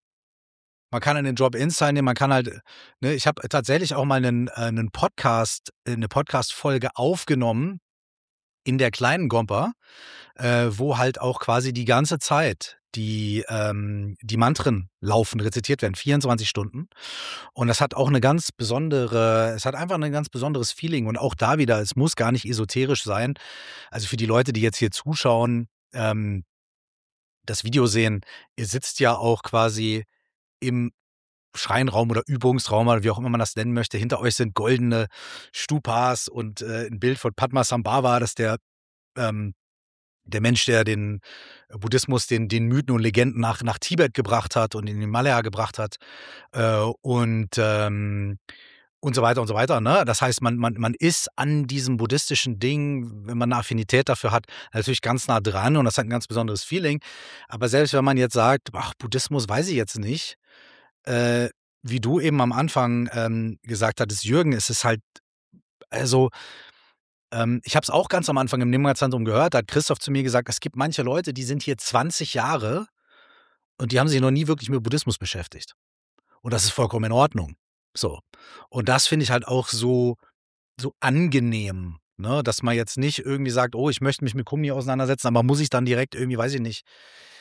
man kann einen Drop-ins teilnehmen, man kann halt, ne, ich habe tatsächlich auch mal einen, einen Podcast, eine Podcast-Folge aufgenommen in der kleinen Gompa, äh, wo halt auch quasi die ganze Zeit die, ähm, die Mantren laufen, rezitiert werden, vierundzwanzig Stunden. Und das hat auch eine ganz besondere, es hat einfach ein ganz besonderes Feeling. Und auch da wieder, es muss gar nicht esoterisch sein. Also für die Leute, die jetzt hier zuschauen, ähm, das Video sehen, ihr sitzt ja auch quasi im Schreinraum oder Übungsraum oder wie auch immer man das nennen möchte. Hinter euch sind goldene Stupas und äh, ein Bild von Padmasambhava, das ist der, ähm, der Mensch, der den Buddhismus, den, den Mythen und Legenden nach, nach Tibet gebracht hat und in den Himalaya gebracht hat äh, und ähm, und so weiter und so weiter. Ne? Das heißt, man, man, man ist an diesem buddhistischen Ding, wenn man eine Affinität dafür hat, natürlich ganz nah dran und das hat ein ganz besonderes Feeling. Aber selbst wenn man jetzt sagt, ach, Buddhismus weiß ich jetzt nicht, äh, wie du eben am Anfang ähm, gesagt hattest, Jürgen, es ist halt, also ähm, ich habe es auch ganz am Anfang im Nyingma-Zentrum gehört, da hat Christoph zu mir gesagt, es gibt manche Leute, die sind hier zwanzig Jahre und die haben sich noch nie wirklich mit Buddhismus beschäftigt. Und das ist vollkommen in Ordnung. So. Und das finde ich halt auch so, so angenehm, ne? Dass man jetzt nicht irgendwie sagt, oh, ich möchte mich mit Kumni auseinandersetzen, aber muss ich dann direkt irgendwie, weiß ich nicht,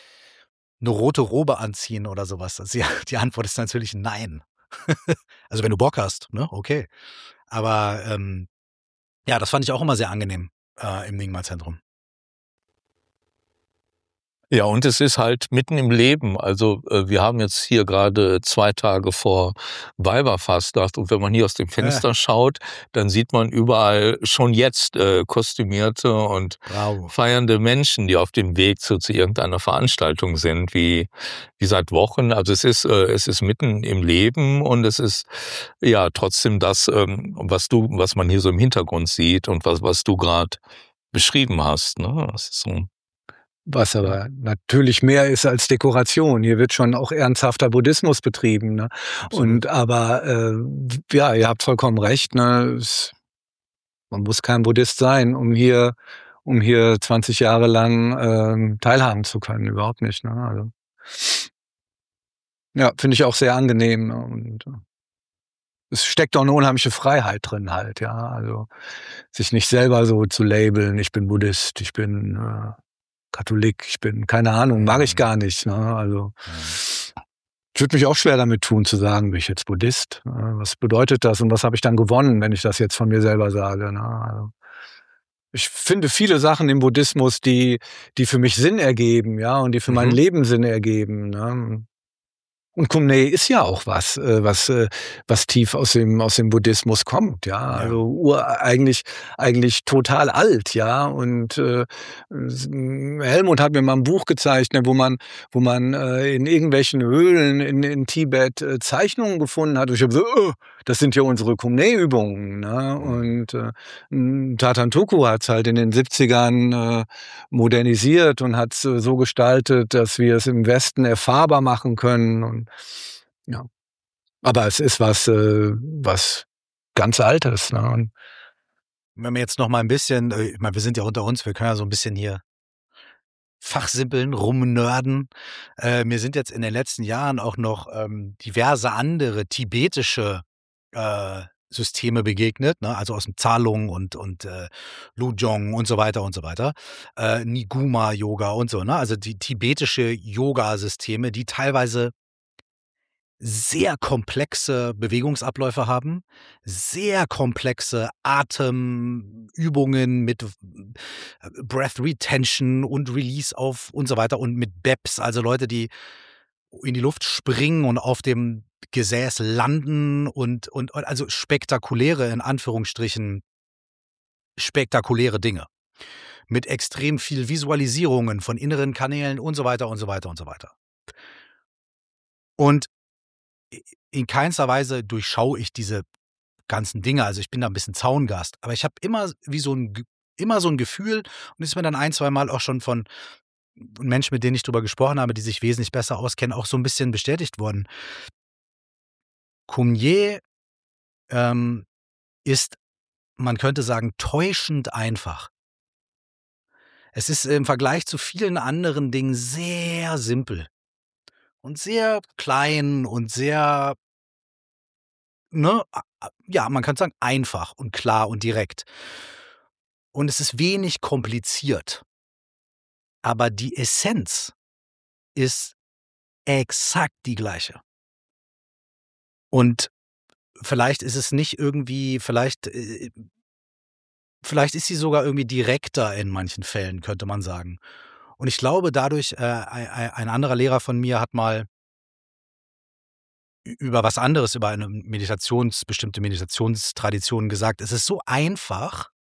eine rote Robe anziehen oder sowas? Also ja, die Antwort ist natürlich nein. Also wenn du Bock hast, ne, okay. Aber ähm, ja, das fand ich auch immer sehr angenehm äh, im Nyingma-Zentrum. Ja, und es ist halt mitten im Leben. Also äh, wir haben jetzt hier gerade zwei Tage vor Weiberfastnacht und wenn man hier aus dem Fenster ja. schaut, dann sieht man überall schon jetzt äh, kostümierte und Bravo. feiernde Menschen, die auf dem Weg zu, zu irgendeiner Veranstaltung sind, wie wie seit Wochen. Also es ist äh, es ist mitten im Leben und es ist ja trotzdem das, ähm, was du, was man hier so im Hintergrund sieht und was was du gerade beschrieben hast. Ne? Das ist so. Was aber natürlich mehr ist als Dekoration. Hier wird schon auch ernsthafter Buddhismus betrieben. Ne? Und aber äh, ja, ihr habt vollkommen recht. Ne? Es, man muss kein Buddhist sein, um hier, um hier zwanzig Jahre lang ähm, teilhaben zu können. Überhaupt nicht. Ne? Also, ja, finde ich auch sehr angenehm. Ne? Und äh, es steckt auch eine unheimliche Freiheit drin halt. Ja, also sich nicht selber so zu labeln. Ich bin Buddhist. Ich bin äh, Katholik, ich bin, keine Ahnung, mag ich gar nicht. Ne? Also ich würde mich auch schwer damit tun, zu sagen, bin ich jetzt Buddhist? Was bedeutet das und was habe ich dann gewonnen, wenn ich das jetzt von mir selber sage? Ne? Also ich finde viele Sachen im Buddhismus, die, die für mich Sinn ergeben, ja, und die für mhm. mein Leben Sinn ergeben. Ne? Und Kumne ist ja auch was, was, was tief aus dem, aus dem Buddhismus kommt, ja. Also ur, eigentlich, eigentlich total alt, ja. Und äh, Helmut hat mir mal ein Buch gezeigt, ne, wo man, wo man äh, in irgendwelchen Höhlen in, in Tibet äh, Zeichnungen gefunden hat. Und ich habe so, oh, das sind ja unsere Kumne-Übungen, ne? Und äh, Tatantuku hat es halt in den siebzigern äh, modernisiert und hat es äh, so gestaltet, dass wir es im Westen erfahrbar machen können. Und ja, aber es ist was, äh, was ganz Altes. Ne? Und wenn wir jetzt noch mal ein bisschen, ich meine, wir sind ja unter uns, wir können ja so ein bisschen hier fachsimpeln, rumnörden. Äh, mir sind jetzt in den letzten Jahren auch noch ähm, diverse andere tibetische äh, Systeme begegnet, ne? Also aus dem Zalung und und äh, Lujong und so weiter und so weiter, äh, Niguma Yoga und so, ne? Also die tibetische Yoga-Systeme, die teilweise sehr komplexe Bewegungsabläufe haben, sehr komplexe Atemübungen mit Breath Retention und Release auf und so weiter und mit B E Ps, also Leute, die in die Luft springen und auf dem Gesäß landen und, und, und also spektakuläre, in Anführungsstrichen, spektakuläre Dinge. Mit extrem viel Visualisierungen von inneren Kanälen und so weiter und so weiter und so weiter. Und in keinster Weise durchschaue ich diese ganzen Dinge, also ich bin da ein bisschen Zaungast, aber ich habe immer wie so ein immer so ein Gefühl und ist mir dann ein, zwei Mal auch schon von Menschen, mit denen ich drüber gesprochen habe, die sich wesentlich besser auskennen, auch so ein bisschen bestätigt worden. Kumye ähm, ist, man könnte sagen, täuschend einfach. Es ist im Vergleich zu vielen anderen Dingen sehr simpel und sehr klein und sehr, ne, ja, man kann sagen, einfach und klar und direkt. Und es ist wenig kompliziert. Aber die Essenz ist exakt die gleiche. Und vielleicht ist es nicht irgendwie, vielleicht, äh, vielleicht ist sie sogar irgendwie direkter in manchen Fällen, könnte man sagen. Und ich glaube, dadurch, äh, ein, ein anderer Lehrer von mir hat mal über was anderes, über eine Meditations, bestimmte Meditationstradition gesagt, es ist so einfach,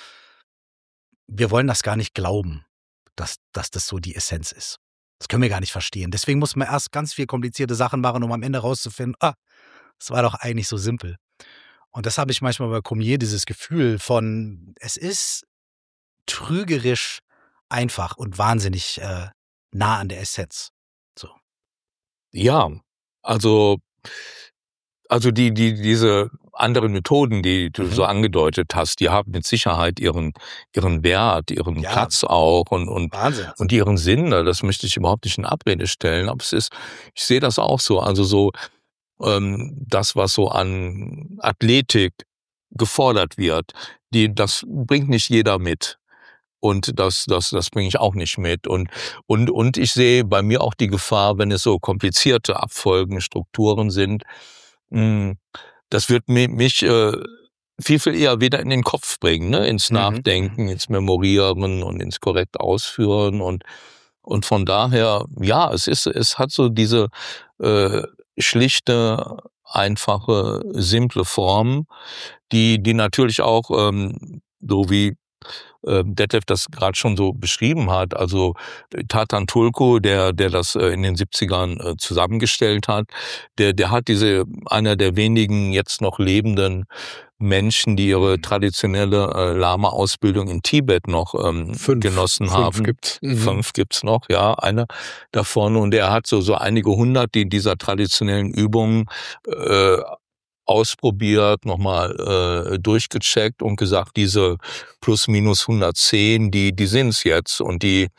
wir wollen das gar nicht glauben, dass, dass das so die Essenz ist. Das können wir gar nicht verstehen. Deswegen muss man erst ganz viel komplizierte Sachen machen, um am Ende rauszufinden, ah, es war doch eigentlich so simpel. Und das habe ich manchmal bei Kumye, dieses Gefühl von, es ist trügerisch einfach und wahnsinnig äh, nah an der Essenz. So. Ja, also, also die, die, diese anderen Methoden, die du mhm. so angedeutet hast, die haben mit Sicherheit ihren, ihren Wert, ihren ja. Platz auch und, und, Wahnsinn. und ihren Sinn. Das möchte ich überhaupt nicht in Abrede stellen. Aber es ist, ich sehe das auch so. Also so, ähm, das, was so an Athletik gefordert wird, die, das bringt nicht jeder mit. Und das, das, das bringe ich auch nicht mit. Und, und, und ich sehe bei mir auch die Gefahr, wenn es so komplizierte Abfolgen, Strukturen sind, mh, das wird mich äh, viel, viel eher wieder in den Kopf bringen, ne? Ins Nachdenken, mhm. ins Memorieren und ins korrekt Ausführen. Und, und von daher, ja, es ist, es hat so diese äh, schlichte, einfache, simple Form, die, die natürlich auch, ähm, so wie Detlef das gerade schon so beschrieben hat, also Tatan Tulku, der der das in den siebzigern zusammengestellt hat, der der hat diese, einer der wenigen jetzt noch lebenden Menschen, die ihre traditionelle äh, Lama-Ausbildung in Tibet noch ähm, fünf, genossen haben. Fünf gibt's. Mhm. Fünf gibt's noch, ja, einer davon. Und er hat so so einige hundert, die dieser traditionellen Übungen äh, ausprobiert, nochmal äh, durchgecheckt und gesagt, diese plus minus hundertzehn, die die sind's jetzt und die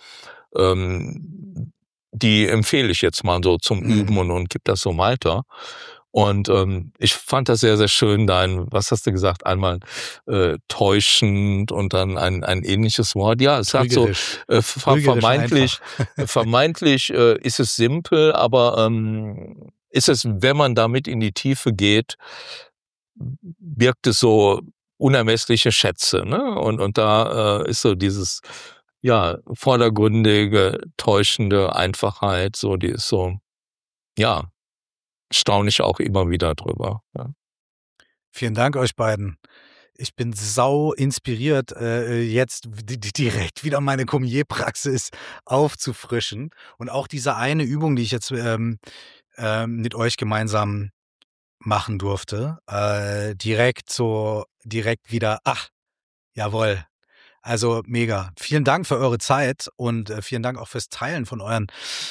ähm, die empfehle ich jetzt mal so zum Üben und, und gib das so weiter. Und ähm, ich fand das sehr, sehr schön, dein, was hast du gesagt, einmal äh, täuschend und dann ein ein ähnliches Wort. Ja, es hat so äh, vermeintlich, vermeintlich äh, ist es simpel, aber ähm, ist es, wenn man damit in die Tiefe geht, birgt es so unermessliche Schätze, ne? Und und da äh, ist so dieses, ja, vordergründige, täuschende Einfachheit, so, die ist so, ja, staune ich auch immer wieder drüber. Ja. Vielen Dank euch beiden. Ich bin sau inspiriert, äh, jetzt direkt wieder meine Kumye-Praxis aufzufrischen. Und auch diese eine Übung, die ich jetzt ähm, ähm, mit euch gemeinsam machen durfte, äh, direkt so, direkt wieder, ach, jawohl. Also mega. Vielen Dank für eure Zeit und äh, vielen Dank auch fürs Teilen von euren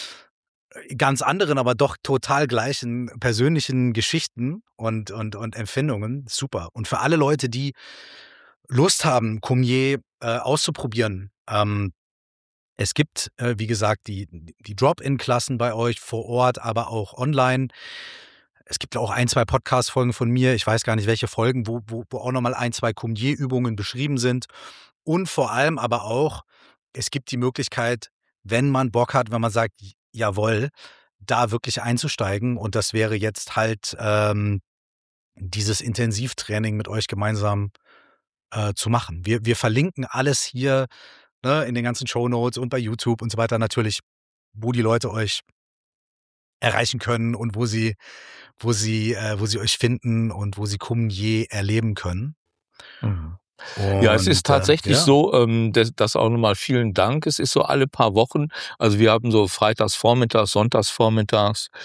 ganz anderen, aber doch total gleichen persönlichen Geschichten und, und, und Empfindungen. Super. Und für alle Leute, die Lust haben, Kumye äh, auszuprobieren, ähm, es gibt, äh, wie gesagt, die, die Drop-in-Klassen bei euch vor Ort, aber auch online. Es gibt auch ein, zwei Podcast-Folgen von mir, ich weiß gar nicht, welche Folgen, wo, wo, wo auch nochmal ein, zwei Kumye-Übungen beschrieben sind. Und vor allem aber auch, es gibt die Möglichkeit, wenn man Bock hat, wenn man sagt, jawohl, da wirklich einzusteigen. Und das wäre jetzt halt ähm, dieses Intensivtraining mit euch gemeinsam äh, zu machen. Wir, wir verlinken alles hier, ne, in den ganzen Shownotes und bei YouTube und so weiter natürlich, wo die Leute euch erreichen können und wo sie, wo sie, äh, wo sie euch finden und wo sie Kumye erleben können. Mhm. Und, ja, es ist tatsächlich äh, ja. so, ähm, das, das auch nochmal vielen Dank. Es ist so alle paar Wochen, also wir haben so freitags vormittags, sonntags vormittags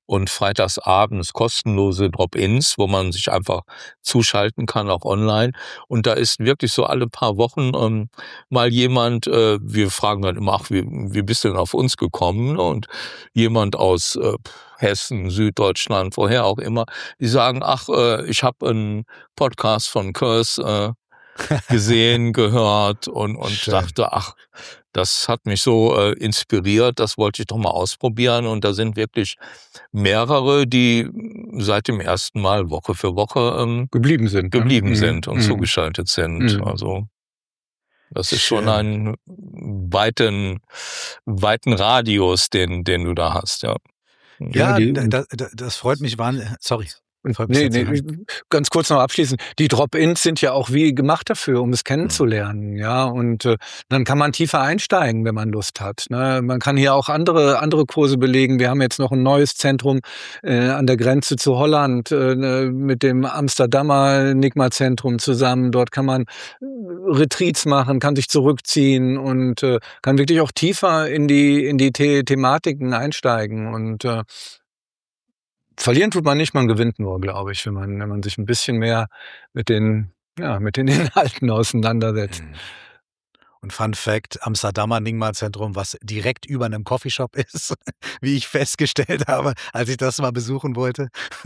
und freitags abends kostenlose Drop-ins, wo man sich einfach zuschalten kann, auch online. Und da ist wirklich so alle paar Wochen ähm, mal jemand, äh, wir fragen dann immer, ach, wie, wie bist du denn auf uns gekommen? Und jemand aus äh, Hessen, Süddeutschland, woher auch immer, die sagen, ach, äh, ich habe einen Podcast von Curse äh, gesehen, gehört und, und dachte, ach, das hat mich so äh, inspiriert, das wollte ich doch mal ausprobieren. Und da sind wirklich mehrere, die seit dem ersten Mal Woche für Woche ähm, geblieben sind, geblieben ne? sind und mhm. zugeschaltet sind. Mhm. Also das ist schon ein weiten, weiten Radius, den, den du da hast, ja. Ja, ja das, das freut mich wahnsinnig. Sorry. Nee, nee, ganz kurz noch abschließend. Die Drop-ins sind ja auch wie gemacht dafür, um es kennenzulernen, ja. Und äh, dann kann man tiefer einsteigen, wenn man Lust hat. Ne? Man kann hier auch andere andere Kurse belegen. Wir haben jetzt noch ein neues Zentrum äh, an der Grenze zu Holland äh, mit dem Amsterdamer Nigma-Zentrum zusammen. Dort kann man äh, Retreats machen, kann sich zurückziehen und äh, kann wirklich auch tiefer in die in die The- Thematiken einsteigen und äh, verlieren tut man nicht, man gewinnt nur, glaube ich, wenn man, wenn man sich ein bisschen mehr mit den, ja, mit den Inhalten auseinandersetzt. Und Fun Fact, Amsterdamer Nigma-Zentrum, was direkt über einem Coffeeshop ist, wie ich festgestellt habe, als ich das mal besuchen wollte.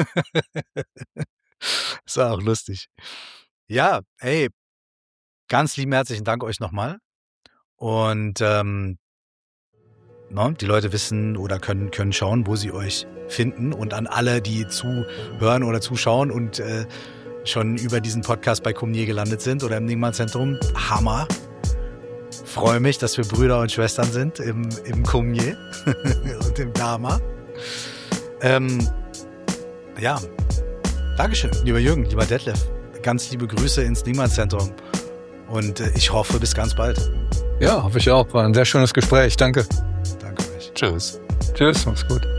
Das war auch lustig. Ja, ey, ganz lieben herzlichen Dank euch nochmal. Und ähm, die Leute wissen oder können, können schauen, wo sie euch finden. Und an alle, die zuhören oder zuschauen und äh, schon über diesen Podcast bei Kumnier gelandet sind oder im Nigma-Zentrum, Hammer. Freue mich, dass wir Brüder und Schwestern sind im, im Kumnier und im Dharma. Ähm, ja, Dankeschön, lieber Jürgen, lieber Detlef. Ganz liebe Grüße ins Nigma-Zentrum. Und äh, ich hoffe, bis ganz bald. Ja, hoffe ich auch. War ein sehr schönes Gespräch. Danke. Tschüss. Tschüss, mach's gut.